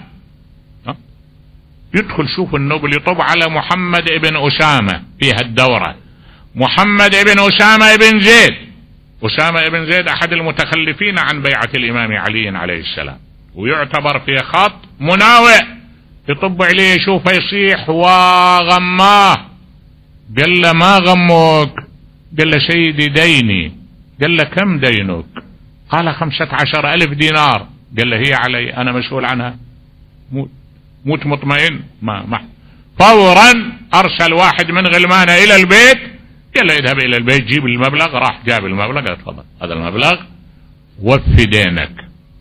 B: يدخل شوف النوبل يطب على محمد ابن أسامة في هالدورة، محمد ابن أسامة ابن زيد. أسامة ابن زيد أحد المتخلفين عن بيعة الإمام علي عليه السلام، ويعتبر في خط مناوئ. يطب عليه يشوفه يصيح وغماه. قال له ما غمك؟ قال له سيدي ديني. قال له كم دينك؟ قال خمسة عشر ألف دينار. قال له هي علي أنا مسؤول عنها، موت موت مطمئن. ما ما فورا أرسل واحد من غلمانه إلى البيت، قال له اذهب إلى البيت جيب المبلغ. راح جاب المبلغ، قال تفضل هذا المبلغ وفي دينك.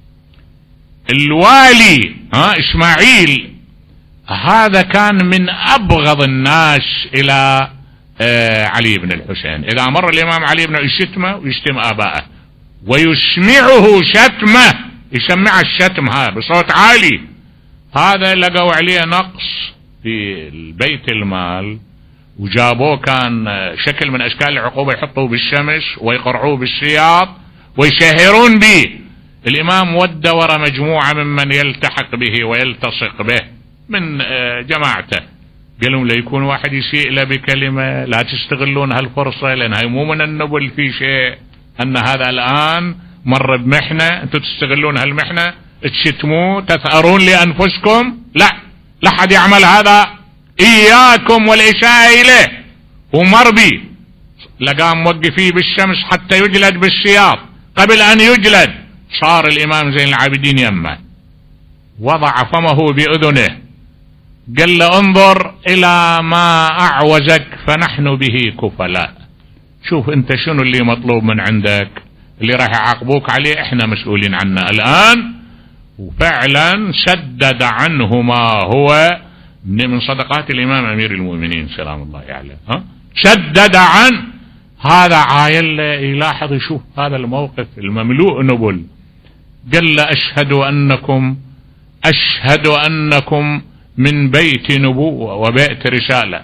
B: الوالي ها إسماعيل هذا كان من أبغض الناس إلى آه علي بن الحسين. إذا مر الإمام علي بن يشتمه ويشتم آبائه ويسمعه شتمه، يسمع الشتم ها بصوت عالي. هذا لقوا عليه نقص في البيت المال وجابوه، كان شكل من أشكال العقوبة، يحطوه بالشمس ويقرعوه بالسياط ويشهرون به. الإمام ود ورا مجموعة ممن يلتحق به ويلتصق به من جماعته، قال لهم لا يكون واحد يسيء له بكلمة، لا تستغلون هالفرصة لأن هاي مو من النبل في شيء، أن هذا الآن مر بمحنة أنتم تستغلون هالمحنة تشتموه تثأرون لأنفسكم. لا لا حد يعمل هذا، إياكم والإساءة إليه. ومر بي لقام موقفيه بالشمس حتى يجلد بالسياط. قبل أن يجلد صار الإمام زين العابدين يمه، وضع فمه بأذنه، قال له انظر إلى ما أعوزك فنحن به كفلاء. شوف أنت شنو اللي مطلوب من عندك، اللي راح يعاقبوك عليه احنا مسؤولين عنه الآن. وفعلا سدد عنه ما هو من صدقات الإمام أمير المؤمنين سلام الله عليه. ها؟ سدد عنه. هذا عايل يلاحظ يشوف هذا الموقف المملوء نبل، قال له أشهد أنكم أشهد أنكم من بيت نبوة وبيت رسالة.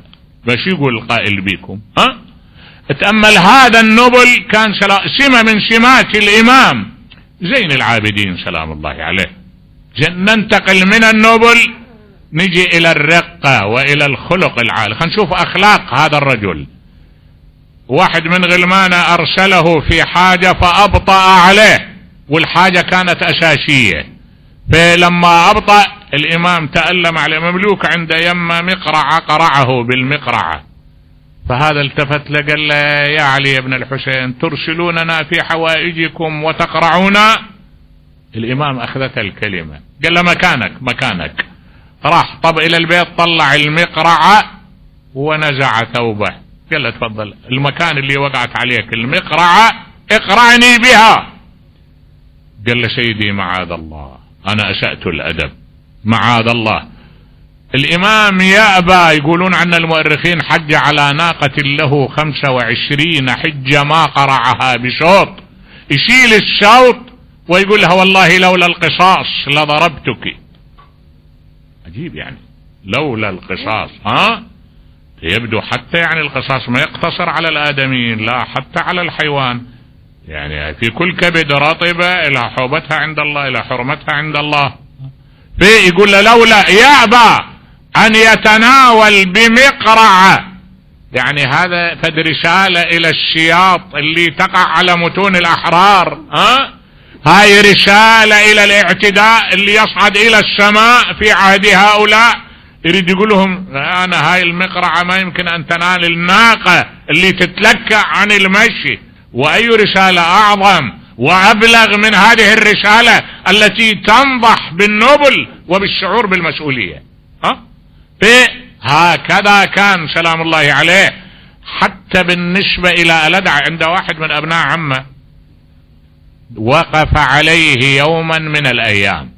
B: باش يقول القائل بكم. ها تأمل هذا النبل كان سمة من سمات الإمام زين العابدين سلام الله عليه. ننتقل من النبل نجي إلى الرقة وإلى الخلق العالي. خلينا نشوف أخلاق هذا الرجل. واحد من غلمانه أرسله في حاجة فأبطأ عليه، والحاجة كانت أساسية، فلما أبطأ الإمام تألم على مملوك عند يم مقرعة قرعه بالمقرعة، فهذا التفت له قال له يا علي بن الحسين ترسلوننا في حوائجكم وتقرعونا؟ الإمام أخذت الكلمة قال له مكانك مكانك. راح طب إلى البيت طلع المقرعة ونزع ثوبه، قال له تفضل المكان اللي وقعت عليك المقرعة اقرعني بها. قال له سيدي معاذ الله أنا أسأت الأدب معاذ الله. الإمام يأبى، يقولون عن المؤرخين حج على ناقة له خمسة وعشرين حجة ما قرعها بشوط، يشيل الشوط ويقول لها والله لولا القصاص لضربتك. عجيب يعني لولا القصاص. ها يبدو حتى يعني القصاص ما يقتصر على الآدميين، لا حتى على الحيوان، يعني في كل كبد رطبة إلى حوبتها عند الله إلى حرمتها عند الله. في يقول له لولا يأبى أن يتناول بمقرعة، يعني هذا فد رسالة إلى الشياط اللي تقع على متون الأحرار. ها هاي رسالة إلى الاعتداء اللي يصعد إلى السماء في عهد هؤلاء، يريد يقول لهم أنا هاي المقرعة ما يمكن أن تنال الناقة اللي تتلكأ عن المشي. وأي رسالة أعظم وأبلغ من هذه الرسالة التي تنضح بالنبل وبالشعور بالمسؤولية. ها هكذا كان سلام الله عليه. حتى بالنسبة إلى ألدع عند واحد من أبناء عمه وقف عليه يوما من الأيام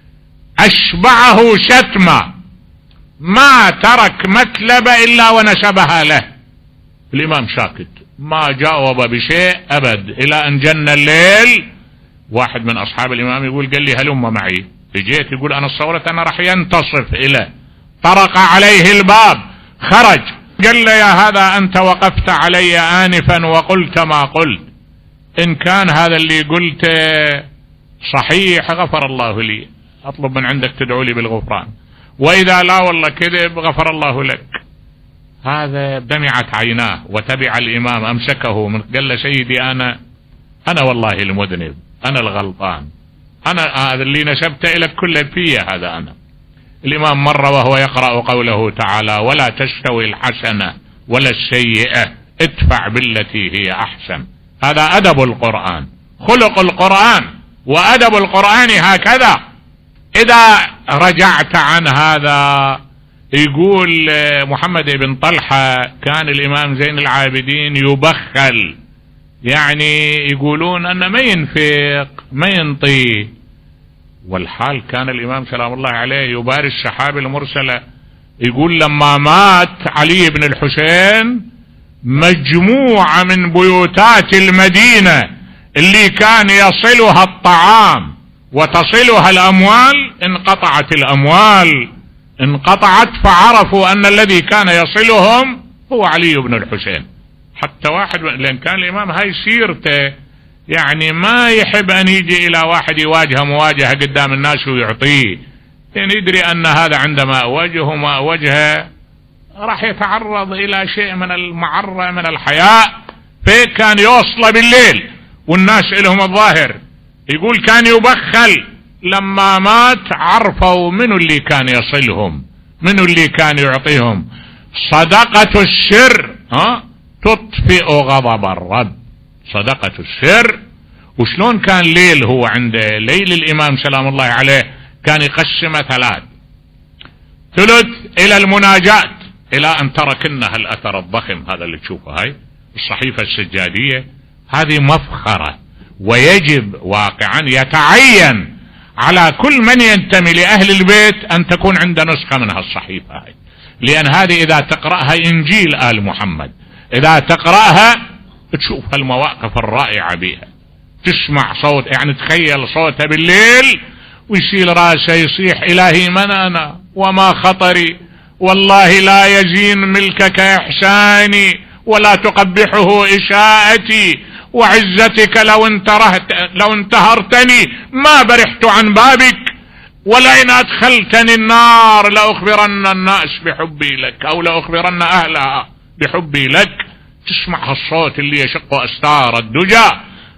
B: أشبعه شتمة، ما ترك مكلبة إلا ونسبها له. الإمام ساكت ما جاوب بشيء أبد إلى أن جن الليل. واحد من أصحاب الإمام يقول قال لي هلم معي، جيت يقول أنا صورت أنا رح ينتصف إليه، طرق عليه الباب خرج قال له يا هذا أنت وقفت علي آنفا وقلت ما قلت، إن كان هذا اللي قلته صحيح غفر الله لي، أطلب من عندك تدعو لي بالغفران، وإذا لا والله كذب غفر الله لك. هذا دمعت عيناه وتبع الإمام أمسكه من قال له سيدي أنا أنا والله المذنب، أنا الغلطان، أنا هذا اللي نسبت إليك كل فيه هذا أنا. الإمام مر وهو يقرأ قوله تعالى ولا تستوي الحسنة ولا السيئة ادفع بالتي هي أحسن. هذا أدب القرآن، خلق القرآن وأدب القرآن هكذا. إذا رجعت عن هذا يقول محمد بن طلحة كان الإمام زين العابدين يبخل، يعني يقولون أنه ما ينفق ما ينطي، والحال كان الإمام سلام الله عليه يباري السحاب المرسلة. يقول لما مات علي بن الحسين مجموعة من بيوتات المدينة اللي كان يصلها الطعام وتصلها الأموال انقطعت الأموال انقطعت، فعرفوا أن الذي كان يصلهم هو علي بن الحسين. حتى واحد لأن كان الإمام هاي سيرته، يعني ما يحب أن يجي إلى واحد يواجه مواجهة قدام الناس ويعطيه، يعني يدري أن هذا عندما أواجهه ما أواجهه راح يتعرض إلى شيء من المعرة من الحياء، فكان يوصل بالليل والناس إلهم الظاهر. يقول كان يبخل، لما مات عرفوا منو اللي كان يصلهم منو اللي كان يعطيهم. صدقة السر ها تطفئ غضب الرب، صدقة السر. وشلون كان ليل هو عند ليل الإمام سلام الله عليه كان يقسم ثلاث، ثلث إلى المناجات إلى أن تركنها الأثر الضخم هذا اللي تشوفه هاي الصحيفة السجادية، هذه مفخرة ويجب واقعا يتعين على كل من ينتمي لأهل البيت أن تكون عنده نسخة من هالصحيفة هاي، لأن هذه إذا تقرأها إنجيل آل محمد، إذا تقرأها تشوف المواقف الرائعة بها، تسمع صوت يعني تخيل صوته بالليل ويشيل راسه يصيح إلهي من أنا وما خطري والله لا يزين ملكك إحساني ولا تقبحه إساءتي، وعزتك لو انتهرت لو انتهرتني ما برحت عن بابك، ولئن أدخلتني النار لأخبرن الناس بحبي لك أو لأخبرن أهلها بحبي لك. تسمع الصوت اللي يشق أستار الدجى.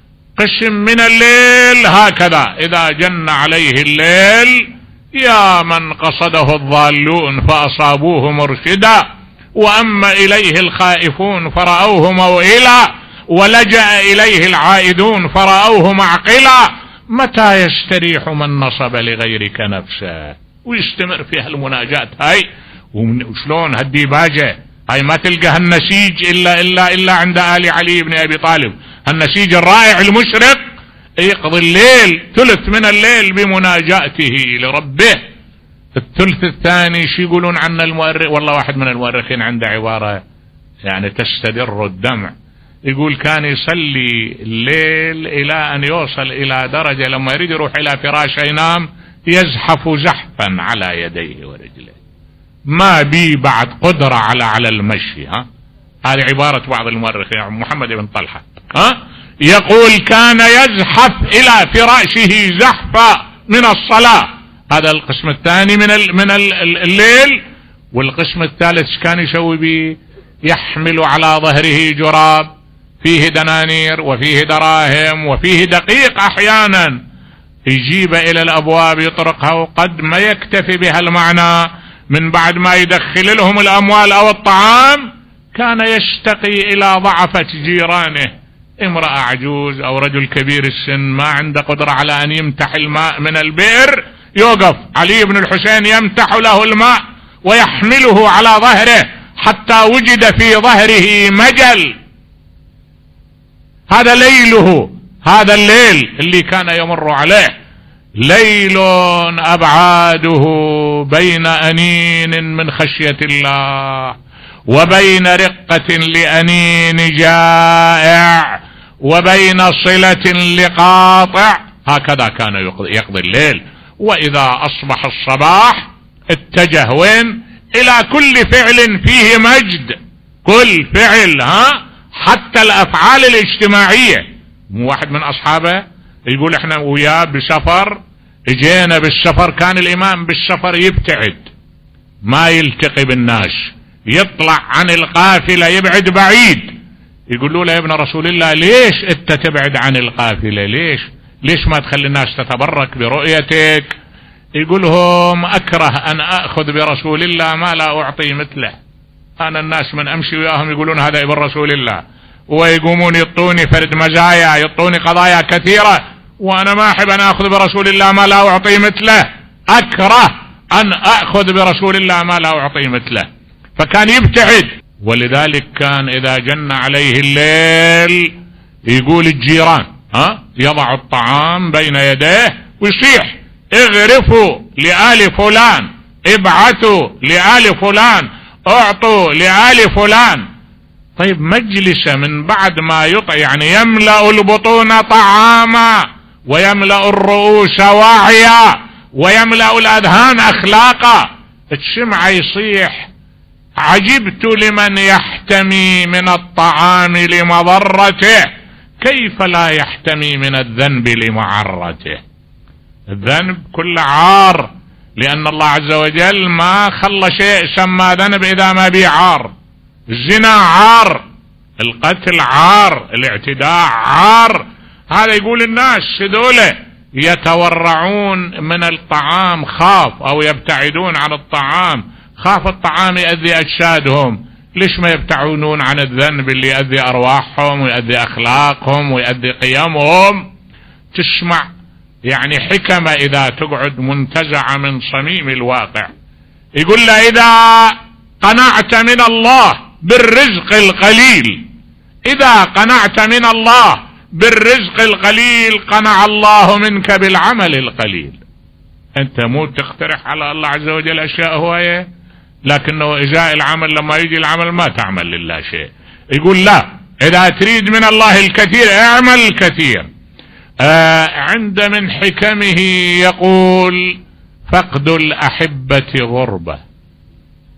B: قسم من الليل هكذا إذا جن عليه الليل يا من قصده الضالون فأصابوه مرشدا، وأما إليه الخائفون فرأوه موئلا، ولجأ إليه العائدون فرأوه معقلا. متى يستريح من نصب لغيرك نفسه؟ ويستمر فيها المناجاة هاي. وشلون هالديباجة هاي ما تلقى هالنسيج إلا إلا إلا عند آل علي بن أبي طالب، هالنسيج الرائع المشرق يقضي الليل ثلث من الليل بمناجاته لربه. الثلث الثاني شو يقولون عن المؤرخ؟ والله واحد من المؤرخين عنده عبارة يعني تستدر الدمع، يقول كان يصلي الليل إلى أن يوصل إلى درجة لما يريد يروح إلى فراشه ينام يزحف زحفا على يديه ورجليه، ما بي بعد قدرة على على المشي. ها هذه عبارة بعض المؤرخين، محمد بن طلحة ها يقول كان يزحف إلى فراشه زحفا من الصلاة. هذا القسم الثاني من ال من ال الليل. والقسم الثالث كان يسوي به؟ يحمل على ظهره جراب فيه دنانير وفيه دراهم وفيه دقيق أحيانا، يجيب إلى الأبواب يطرقها، وقد ما يكتفي بها المعنى من بعد ما يدخل لهم الأموال أو الطعام كان يشتقي إلى ضعفة جيرانه، امرأة عجوز أو رجل كبير السن ما عنده قدرة على أن يمتح الماء من البئر، يوقف علي بن الحسين يمتح له الماء ويحمله على ظهره حتى وجد في ظهره مجل. هذا ليله، هذا الليل اللي كان يمر عليه، ليل أبعاده بين أنين من خشية الله وبين رقة لأنين جائع وبين صلة لقاطع. هكذا كان يقضي الليل. وإذا أصبح الصباح اتجه وين؟ إلى كل فعل فيه مجد، كل فعل، ها حتى الأفعال الاجتماعية. مو واحد من أصحابه يقول احنا وياه بسفر، اجينا بالسفر، كان الإمام بالسفر يبتعد ما يلتقي بالناس، يطلع عن القافلة يبعد بعيد. يقولوا له يا ابن رسول الله ليش انت تبعد عن القافلة؟ ليش ليش ما تخلي الناس تتبرك برؤيتك؟ يقولهم أكره أن أخذ برسول الله ما لا أعطي مثله. أنا الناس من أمشي وياهم يقولون هذا ابن رسول الله، ويقومون يطوني فرد مزايا، يطوني قضايا كثيرة، وأنا ما أحب أن أخذ برسول الله ما لا أعطي مثله. أكره أن أخذ برسول الله ما لا أعطي مثله. فكان يبتعد. ولذلك كان إذا جن عليه الليل يقول الجيران ها يضع الطعام بين يديه ويصيح اغرفوا لآل فلان، ابعثوا لآل فلان، اعطوا لآل فلان. طيب مجلس من بعد ما يطع يعني يملأ البطون طعاما ويملأ الرؤوس وعيا ويملأ الأذهان أخلاقا، الشمع يصيح عجبت لمن يحتمي من الطعام لمضرته، كيف لا يحتمي من الذنب لمعرته؟ الذنب كل عار، لأن الله عز وجل ما خلى شيء سمى ذنب إذا ما بيه عار. الزنا عار، القتل عار، الاعتداء عار. هذا يقول الناس هذول يتورعون من الطعام خاف أو يبتعدون عن الطعام خاف الطعام يؤذي أجسادهم، ليش ما يبتعدون عن الذنب اللي يؤذي أرواحهم ويؤذي أخلاقهم ويؤذي قيمهم؟ تسمع يعني حكمة إذا تقعد منتزعة من صميم الواقع. يقول له إذا قنعت من الله بالرزق القليل، إذا قنعت من الله بالرزق القليل قنع الله منك بالعمل القليل. أنت مو تقترح على الله عز وجل أشياء هواية، لكنه إزاء العمل لما يجي العمل ما تعمل لله شيء. يقول لا، إذا تريد من الله الكثير اعمل الكثير. آه عند من حكمه يقول فقد الأحبة غربة.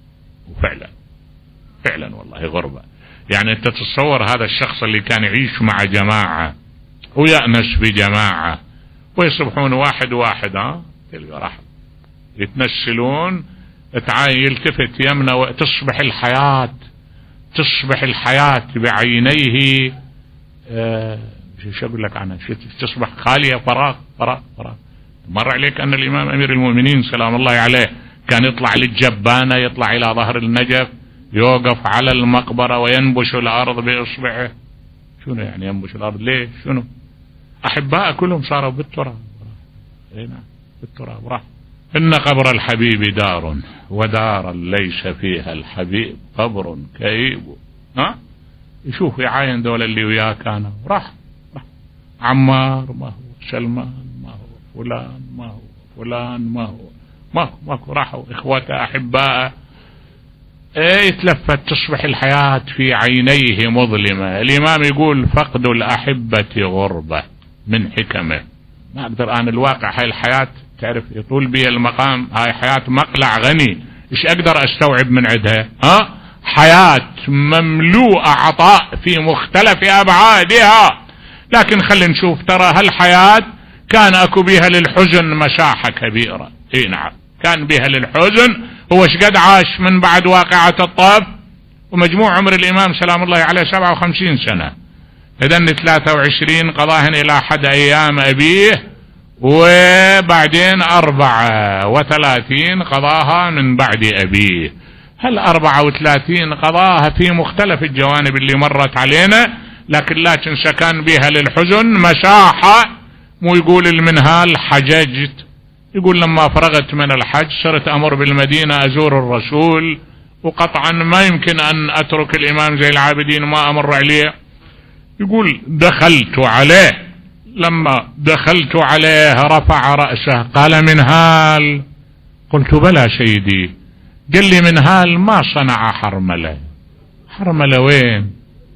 B: وفعلا فعلا والله غربة. يعني انت تتصور هذا الشخص اللي كان يعيش مع جماعة ويأنس بجماعة ويصبحون واحد واحد، ها تلقى راح يتنسلون، تعاين يلتفت يمنى وتصبح الحياة تصبح الحياة بعينيه آه شو اقول لك عنها، تصبح خالية، فراغ فراغ فراغ. مر عليك أن الإمام أمير المؤمنين سلام الله عليه كان يطلع للجبانة، يطلع إلى ظهر النجف، يوقف على المقبرة وينبش الأرض بإصبعه. شنو يعني ينبش الأرض؟ ليه؟ شنو؟ أحباء كلهم صاروا بالتراب. اي نعم بالتراب راح. إن قبر الحبيب دار ودار ليس فيها الحبيب قبر كئيب. ها؟ يشوف يعاين دول اللي وياه كانوا راح. راح عمار ما هو، سلمان ما هو، فلان ما هو، فلان ما هو، ما هو ماكو، راحوا إخوته أحباء. ايه يتلفت، تصبح الحياة في عينيه مظلمة. الإمام يقول فقد الأحبة غربة من حكمه. ما أقدر أنا الواقع هاي الحياة تعرف يطول بي المقام، هاي حياة مقلع غني، إيش أقدر أستوعب من عندها؟ ها حياة مملوءة عطاء في مختلف أبعادها. لكن خلينا نشوف، ترى هالحياة كان أكو بها للحزن مساحة كبيرة. إيه نعم كان بها للحزن. هو ايش قد عاش من بعد واقعة الطائف؟ ومجموع عمر الإمام سلام الله عليه سبعة وخمسين سنة، إذن ثلاثة وعشرين قضاهن إلى أحد أيام أبيه، وبعدين أربعة وثلاثين قضاها من بعد أبيه. هل أربعة وثلاثين قضاها في مختلف الجوانب اللي مرت علينا، لكن لا تنسى كان بها للحزن مساحة. مو يقول المنهال حججت، يقول لما فرغت من الحج صرت أمر بالمدينة أزور الرسول، وقطعا ما يمكن أن أترك الإمام زي العابدين ما أمر عليه. يقول دخلت عليه، لما دخلت عليه رفع رأسه قال منهال. قلت بلى سيدي. قال لي منهال ما صنع حرملة. حرملة وين؟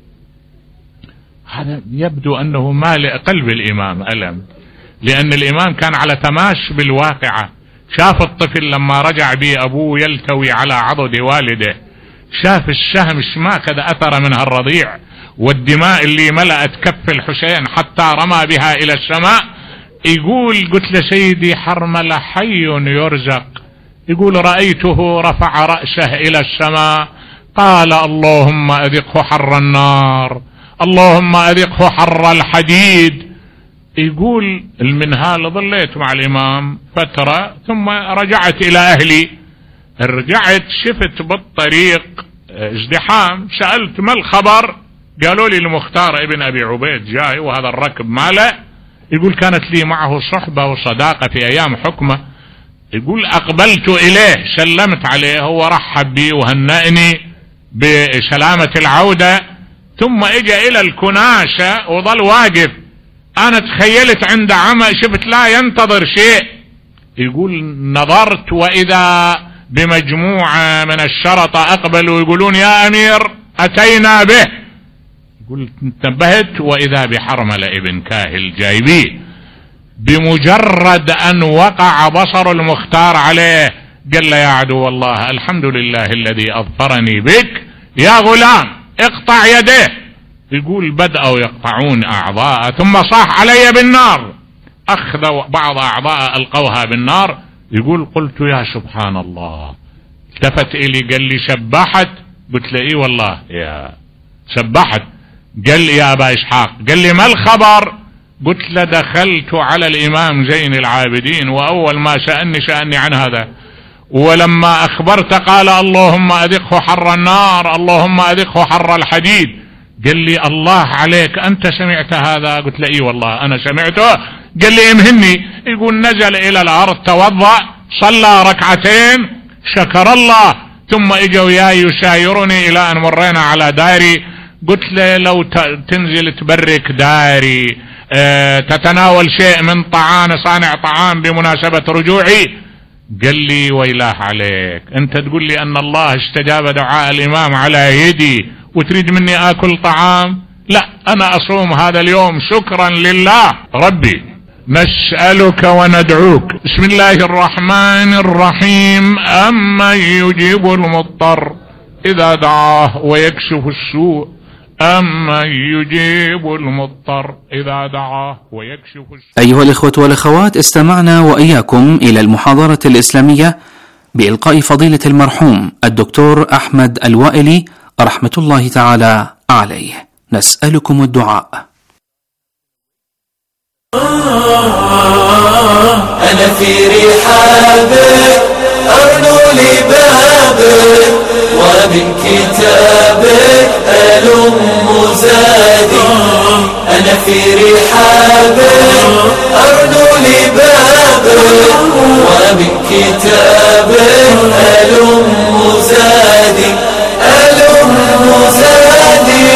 B: هذا يبدو أنه مالئ قلب الإمام ألم، لأن الإمام كان على تماس بالواقعة. شاف الطفل لما رجع به أبوه يلتوي على عضد والده، شاف السهم شماكذا أثر منها الرضيع، والدماء اللي ملأت كف الحسين حتى رمى بها إلى السماء. يقول قلت له سيدي حرمل حي يرزق. يقول رأيته رفع رأسه إلى السماء قال اللهم أذقه حر النار، اللهم أذقه حر الحديد. يقول المنهال ظليت مع الإمام فترة ثم رجعت إلى أهلي. رجعت شفت بالطريق ازدحام، سألت ما الخبر؟ قالوا لي المختار ابن أبي عبيد جاي وهذا الركب ماله. يقول كانت لي معه صحبة وصداقة في أيام حكمه. يقول أقبلت إليه سلمت عليه، هو رحب بي وهنأني بسلامة العودة، ثم اجى إلى الكناسة وظل واقف. أنا تخيلت عند عمى شفت لا ينتظر شيء. يقول نظرت وإذا بمجموعة من الشرطة أقبلوا يقولون يا أمير أتينا به. يقول انتبهت وإذا بحرملة ابن كاهل جايبيه. بمجرد أن وقع بصر المختار عليه قال له يا عدو الله الحمد لله الذي أظفرني بك يا غلام اقطع يديه. يقول بدأوا يقطعون أعضاء ثم صاح علي بالنار، أخذوا بعض أعضاء ألقوها بالنار. يقول قلت يا سبحان الله. التفت إلي قال لي سبحت؟ قلت له إيه والله يا سبحت. قال لي يا أبا إسحاق، قال لي ما الخبر؟ قلت له دخلت على الإمام زين العابدين وأول ما سألني سألني عن هذا، ولما أخبرت قال اللهم أذقه حر النار، اللهم أذقه حر الحديد. قال لي الله عليك أنت سمعت هذا؟ قلت له إيه والله أنا سمعته. قال لي امهني. يقول نزل إلى الأرض توضأ صلى ركعتين شكر الله، ثم اجوا وياي يسايرني إلى أن مرينا على داري. قلت له لو تنزل تبرك داري اه تتناول شيء من طعام صانع طعام بمناسبة رجوعي. قال لي ويلاه عليك أنت تقول لي أن الله استجاب دعاء الإمام على يدي وتريد مني آكل طعام؟ لا أنا أصوم هذا اليوم شكرا لله ربي. نسألك وندعوك. بسم الله الرحمن الرحيم. أمن يجيب المضطر إذا دعاه ويكشف السوء أمن يجيب المضطر إذا دعاه ويكشف السوء.
C: أيها الإخوة والأخوات، استمعنا وإياكم إلى المحاضرة الإسلامية بإلقاء فضيلة المرحوم الدكتور أحمد الوائلي رحمة الله تعالى عليه. نسألكم الدعاء.
D: أنا في رحابك أرنو لبابك ومن كتابك ألم زادي. أنا في رحابك أرنو لبابك ومن كتابك ألم زادي ألم زادي.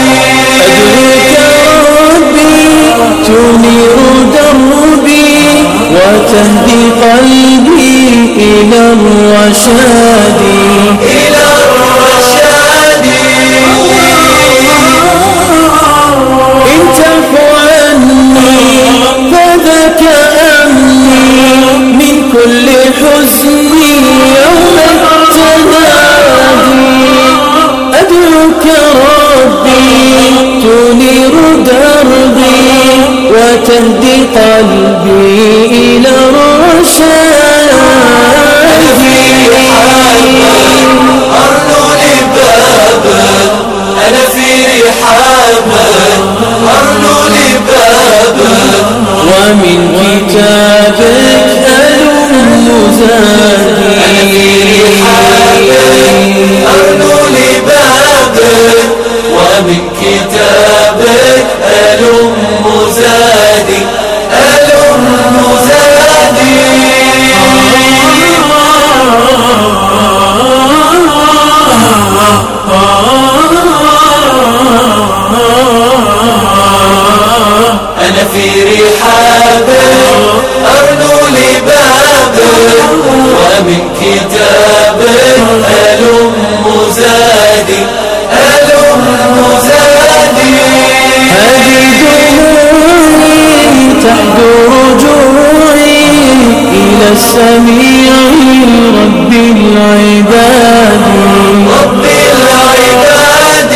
D: تنير دربي وتهدي قلبي إلى الرشاد إلى الرشاد. إن تعفو عني فذاك أمني من كل حزن يوم التنادي. أدعوك ربي تنير دربي وتهدي قلبي إلى الرشاد. أنا في رحابك أرنو لبابك أنا في رحابك أرنو لبابك ومن كتابك ألم زادي. أنا في رحابك أرنو لبابك ومن كتابك ألم زادي ألم زادي. أنا في رحابك أرنو لبابك ومن كتابك ألم زادي ألم زادي. هذه دموعي تحدو رجوعي إلى السميع رب العباد رب العباد.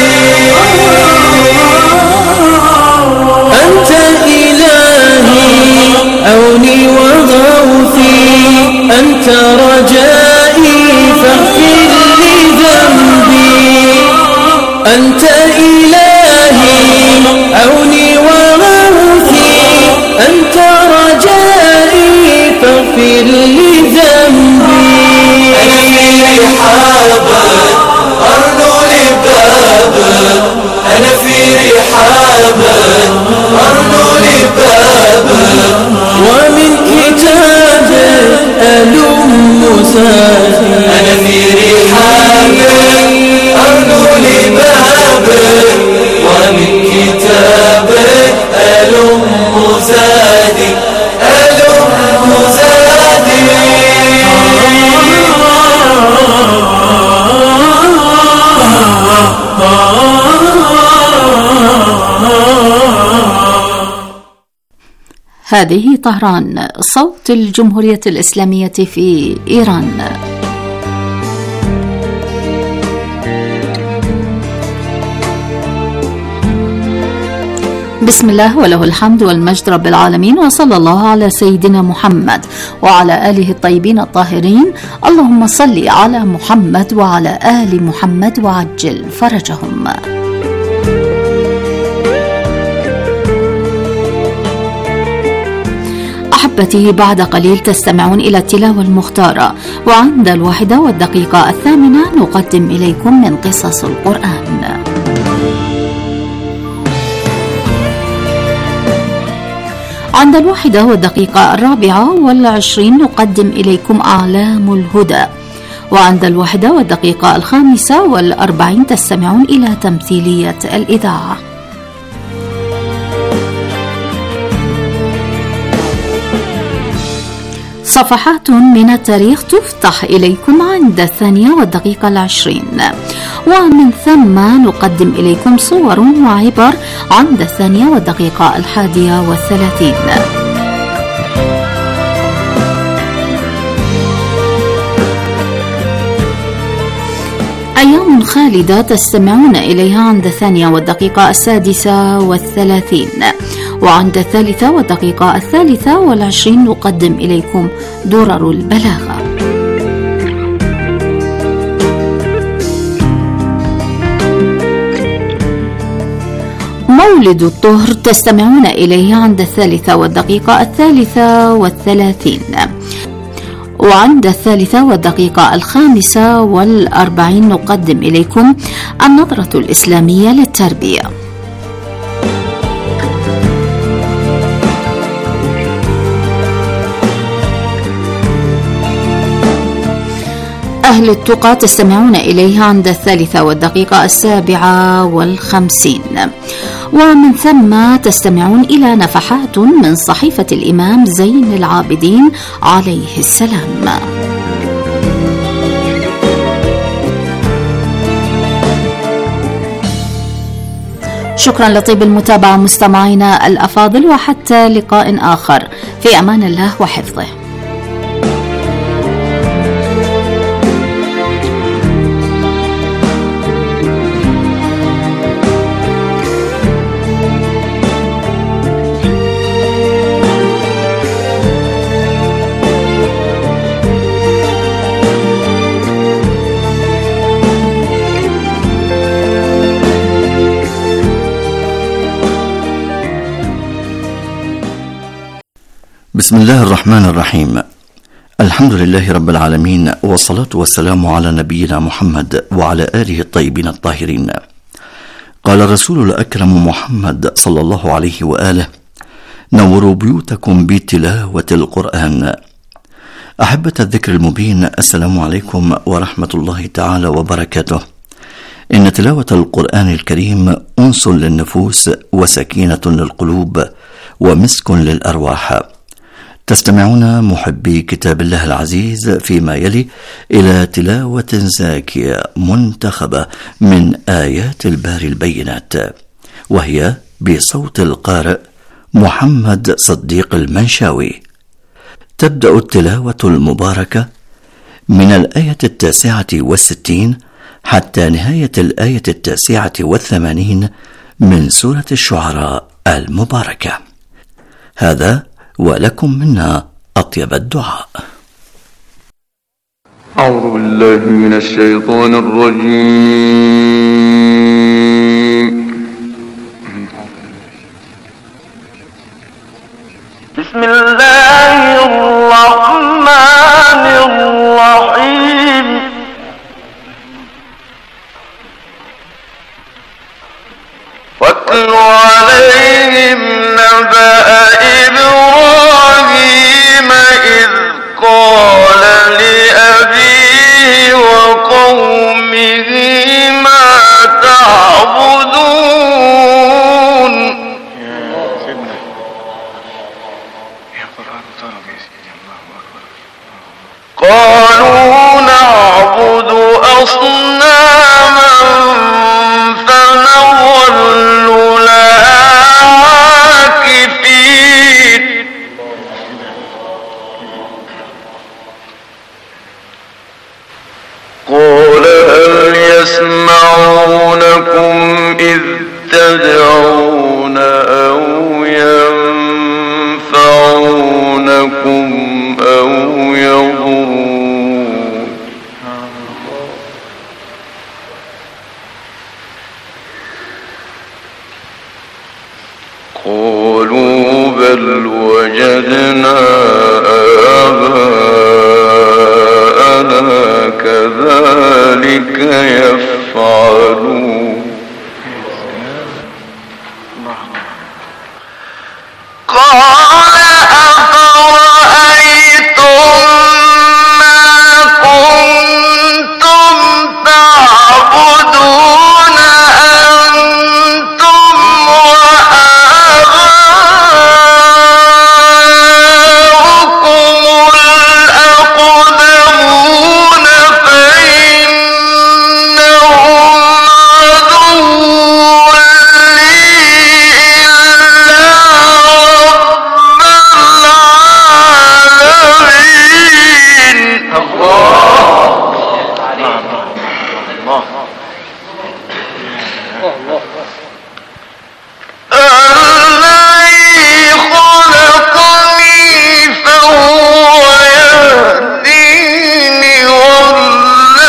D: أنت إلهي عوني وغوثي أنت رجائي فاغفر لي ذنبي. أنت إلهي عوني وغوثي أنت رجائي فاغفر لي ذنبي. أنا في رحابك أرنو لبابك أنا في رحابك أرنو لبابك ومن كتابك ألم زادي. أنا في رحابك أرنو لبابك ومن كتابك ألم زادي ألم زادي.
E: هذه طهران، صوت الجمهورية الإسلامية في إيران. بسم الله وله الحمد والمجد رب العالمين، وصلى الله على سيدنا محمد وعلى آله الطيبين الطاهرين. اللهم صل على محمد وعلى آل محمد وعجل فرجهم. أحبتي، بعد قليل تستمعون إلى التلاوة المختارة، وعند الواحدة والدقيقة الثامنة نقدم إليكم من قصص القرآن. عند الواحدة والدقيقة الرابعة والعشرين نقدم إليكم أعلام الهدى، وعند الواحدة والدقيقة الخامسة والأربعين تستمعون إلى تمثيلية الإذاعة. صفحات من التاريخ تفتح إليكم عند الثانية والدقيقة العشرين، ومن ثم نقدم إليكم صور وعبر عند الثانية والدقيقة الحادية والثلاثين. أيام خالدة تستمعون إليها عند الثانية والدقيقة السادسة والثلاثين، وعند الثالثة والدقيقة الثالثة والعشرين نقدم إليكم درر البلاغة. مولد الطهر تستمعون إليه عند الثالثة والدقيقة الثالثة والثلاثين، وعند الثالثة والدقيقة الخامسة والأربعين نقدم إليكم النظرة الإسلامية للتربية. أهل التقى تستمعون إليها عند الثالثة والدقيقة السابعة والخمسين، ومن ثم تستمعون إلى نفحات من صحيفة الإمام زين العابدين عليه السلام. شكرا لطيب المتابعة مستمعينا الأفاضل، وحتى لقاء آخر، في أمان الله وحفظه.
A: بسم الله الرحمن الرحيم. الحمد لله رب العالمين، والصلاة والسلام على نبينا محمد وعلى آله الطيبين الطاهرين. قال الرسول الأكرم محمد صلى الله عليه وآله: نوروا بيوتكم بتلاوة القرآن. أحبة الذكر المبين، السلام عليكم ورحمة الله تعالى وبركاته. إن تلاوة القرآن الكريم أنس للنفوس وسكينة للقلوب ومسك للأرواح. تستمعون محبي كتاب الله العزيز فيما يلي إلى تلاوة زاكية منتخبة من آيات الباري البينات، وهي بصوت القارئ محمد صديق المنشاوي. تبدأ التلاوة المباركة من الآية التاسعة والستين حتى نهاية الآية التاسعة والثمانين من سورة الشعراء المباركة. هذا ولكم منا أطيب الدعاء.
F: أعوذ بالله من الشيطان الرجيم. بسم الله الرحمن الرحيم. واتل عليهم نبأ إبراهيم إذ قال لأبيه وقومه ما تعبدون. قالوا نعبد أصناما فنظل لها عاكفين. قال هل يسمعونكم إذ تدعون أو ينفعونكم أو يضرون. قالوا بل وجدنا آباءنا كذلك يفعلون.